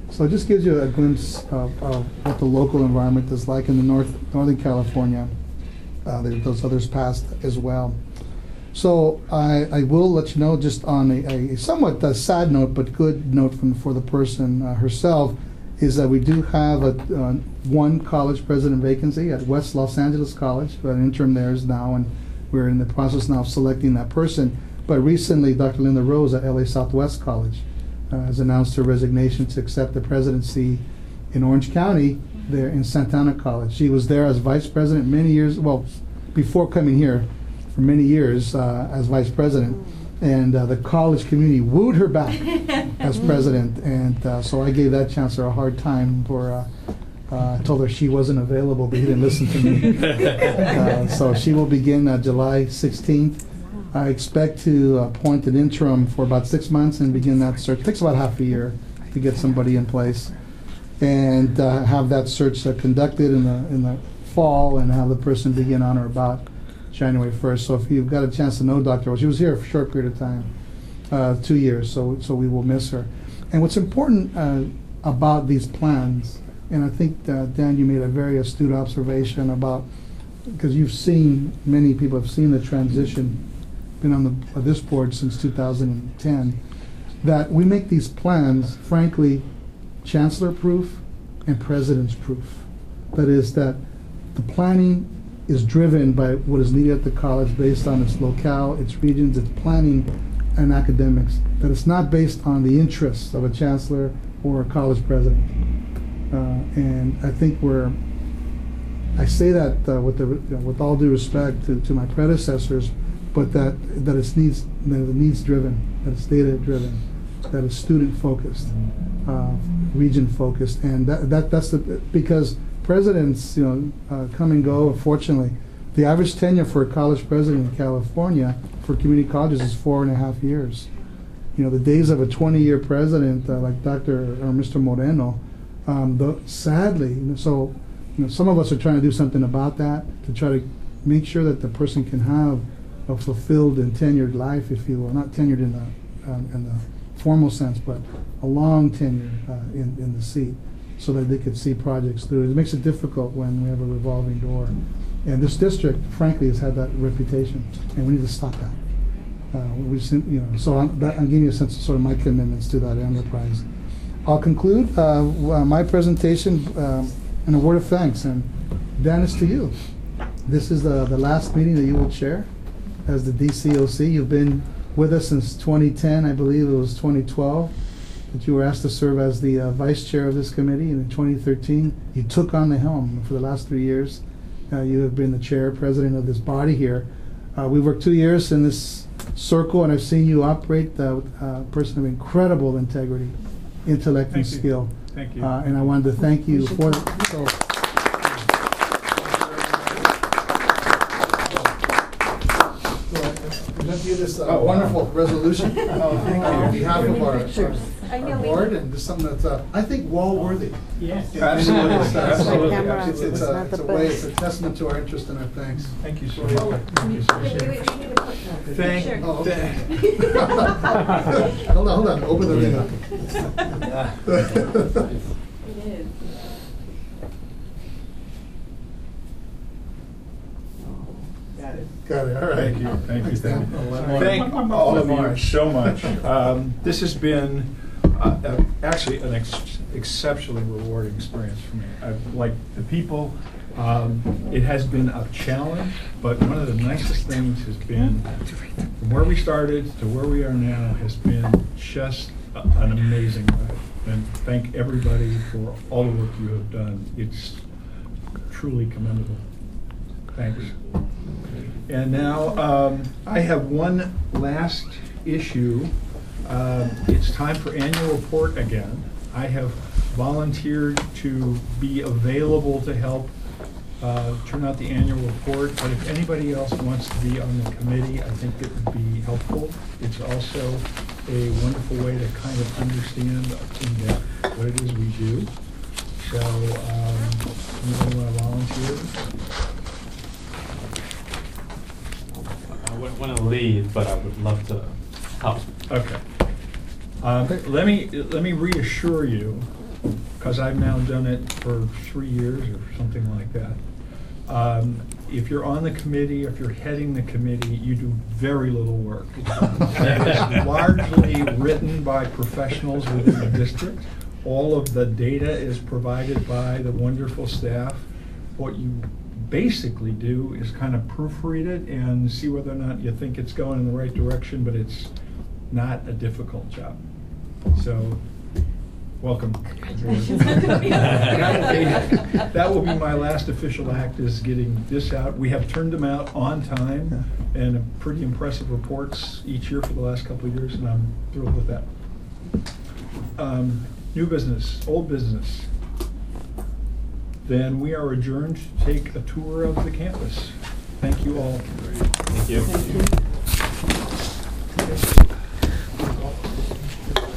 So it just gives you a glimpse of what the local environment is like in the Northern California. Those others passed as well. So I will let you know, just on a somewhat sad note, but good note for the person herself, is that we do have one college president vacancy at West Los Angeles College. An interim there is now, and we're in the process now of selecting that person. But recently, Dr. Linda Rose at LA Southwest College has announced her resignation to accept the presidency in Orange County there in Santana College. She was there as vice president many years, well, before coming here, for many years as vice president. And the college community wooed her back as president. And so I gave that chancellor a hard time for, I told her she wasn't available, but he didn't listen to me. So she will begin July 16th. I expect to appoint an interim for about 6 months and begin that search. It takes about half a year to get somebody in place, and have that search conducted in the fall, and have the person begin on or about January 1st. So if you've got a chance to know Dr. Rose, she was here for a short period of time, 2 years, so we will miss her. And what's important about these plans, and I think, Dan, you made a very astute observation about, because you've seen, many people have seen the transition, been on this board since 2010, that we make these plans, frankly, chancellor-proof and president's-proof. That is, that the planning is driven by what is needed at the college based on its locale, its regions, its planning, and academics. That it's not based on the interests of a chancellor or a college president. And I think I say that with all due respect to my predecessors, but that it's needs driven, that it's data driven, that it's student focused, region focused, and that's because presidents come and go. Unfortunately, the average tenure for a college president in California for community colleges is 4.5 years. The days of a 20-year president like Dr. or Mr. Moreno, sadly, so some of us are trying to do something about that to try to make sure that the person can have a fulfilled and tenured life, if you will, not tenured in the formal sense, but a long tenure in the seat, so that they could see projects through. It makes it difficult when we have a revolving door. And this district, frankly, has had that reputation, and we need to stop that. So I'm giving you a sense of sort of my commitments to that enterprise. I'll conclude my presentation in a word of thanks, and Dan, it's to you. This is the last meeting that you will chair as the DCOC. You've been with us since 2010, I believe it was 2012, that you were asked to serve as the vice chair of this committee, and in 2013 you took on the helm for the last 3 years. You have been the chair, president of this body here. We worked 2 years in this circle, and I've seen you operate with a person of incredible integrity, intellect, and skill. Thank you. And I wanted to thank you for that. So, present to you this wonderful resolution on behalf of our board, and this is something that's, I think, wall-worthy. Yes. Absolutely. It's a way, it's a testament to our interest and our thanks. Thank you so much. Thank you. Hold on, open the thing up. It is. Got it, all right. Thank you. Thank all of you so much. This has been actually an exceptionally rewarding experience for me. I've liked the people. It has been a challenge, but one of the nicest things has been, from where we started to where we are now, has been just an amazing ride. And thank everybody for all the work you have done. It's truly commendable. Thanks. And now I have one last issue. It's time for annual report again. I have volunteered to be available to help turn out the annual report, but if anybody else wants to be on the committee, I think it would be helpful. It's also a wonderful way to kind of understand in depth what it is we do. So, anybody want to volunteer? I wouldn't want to lead, but I would love to help. Okay. Let me reassure you because I've now done it for 3 years or something like that. If you're on the committee, if you're heading the committee, you do very little work. It's largely written by professionals within the district. All of the data is provided by the wonderful staff. What you basically do is kind of proofread it and see whether or not you think it's going in the right direction, but it's not a difficult job. So, welcome. That will be my last official act, is getting this out. We have turned them out on time, and pretty impressive reports each year for the last couple of years, and I'm thrilled with that. New business, old business. Then we are adjourned to take a tour of the campus. Thank you all. Thank you. Thank you.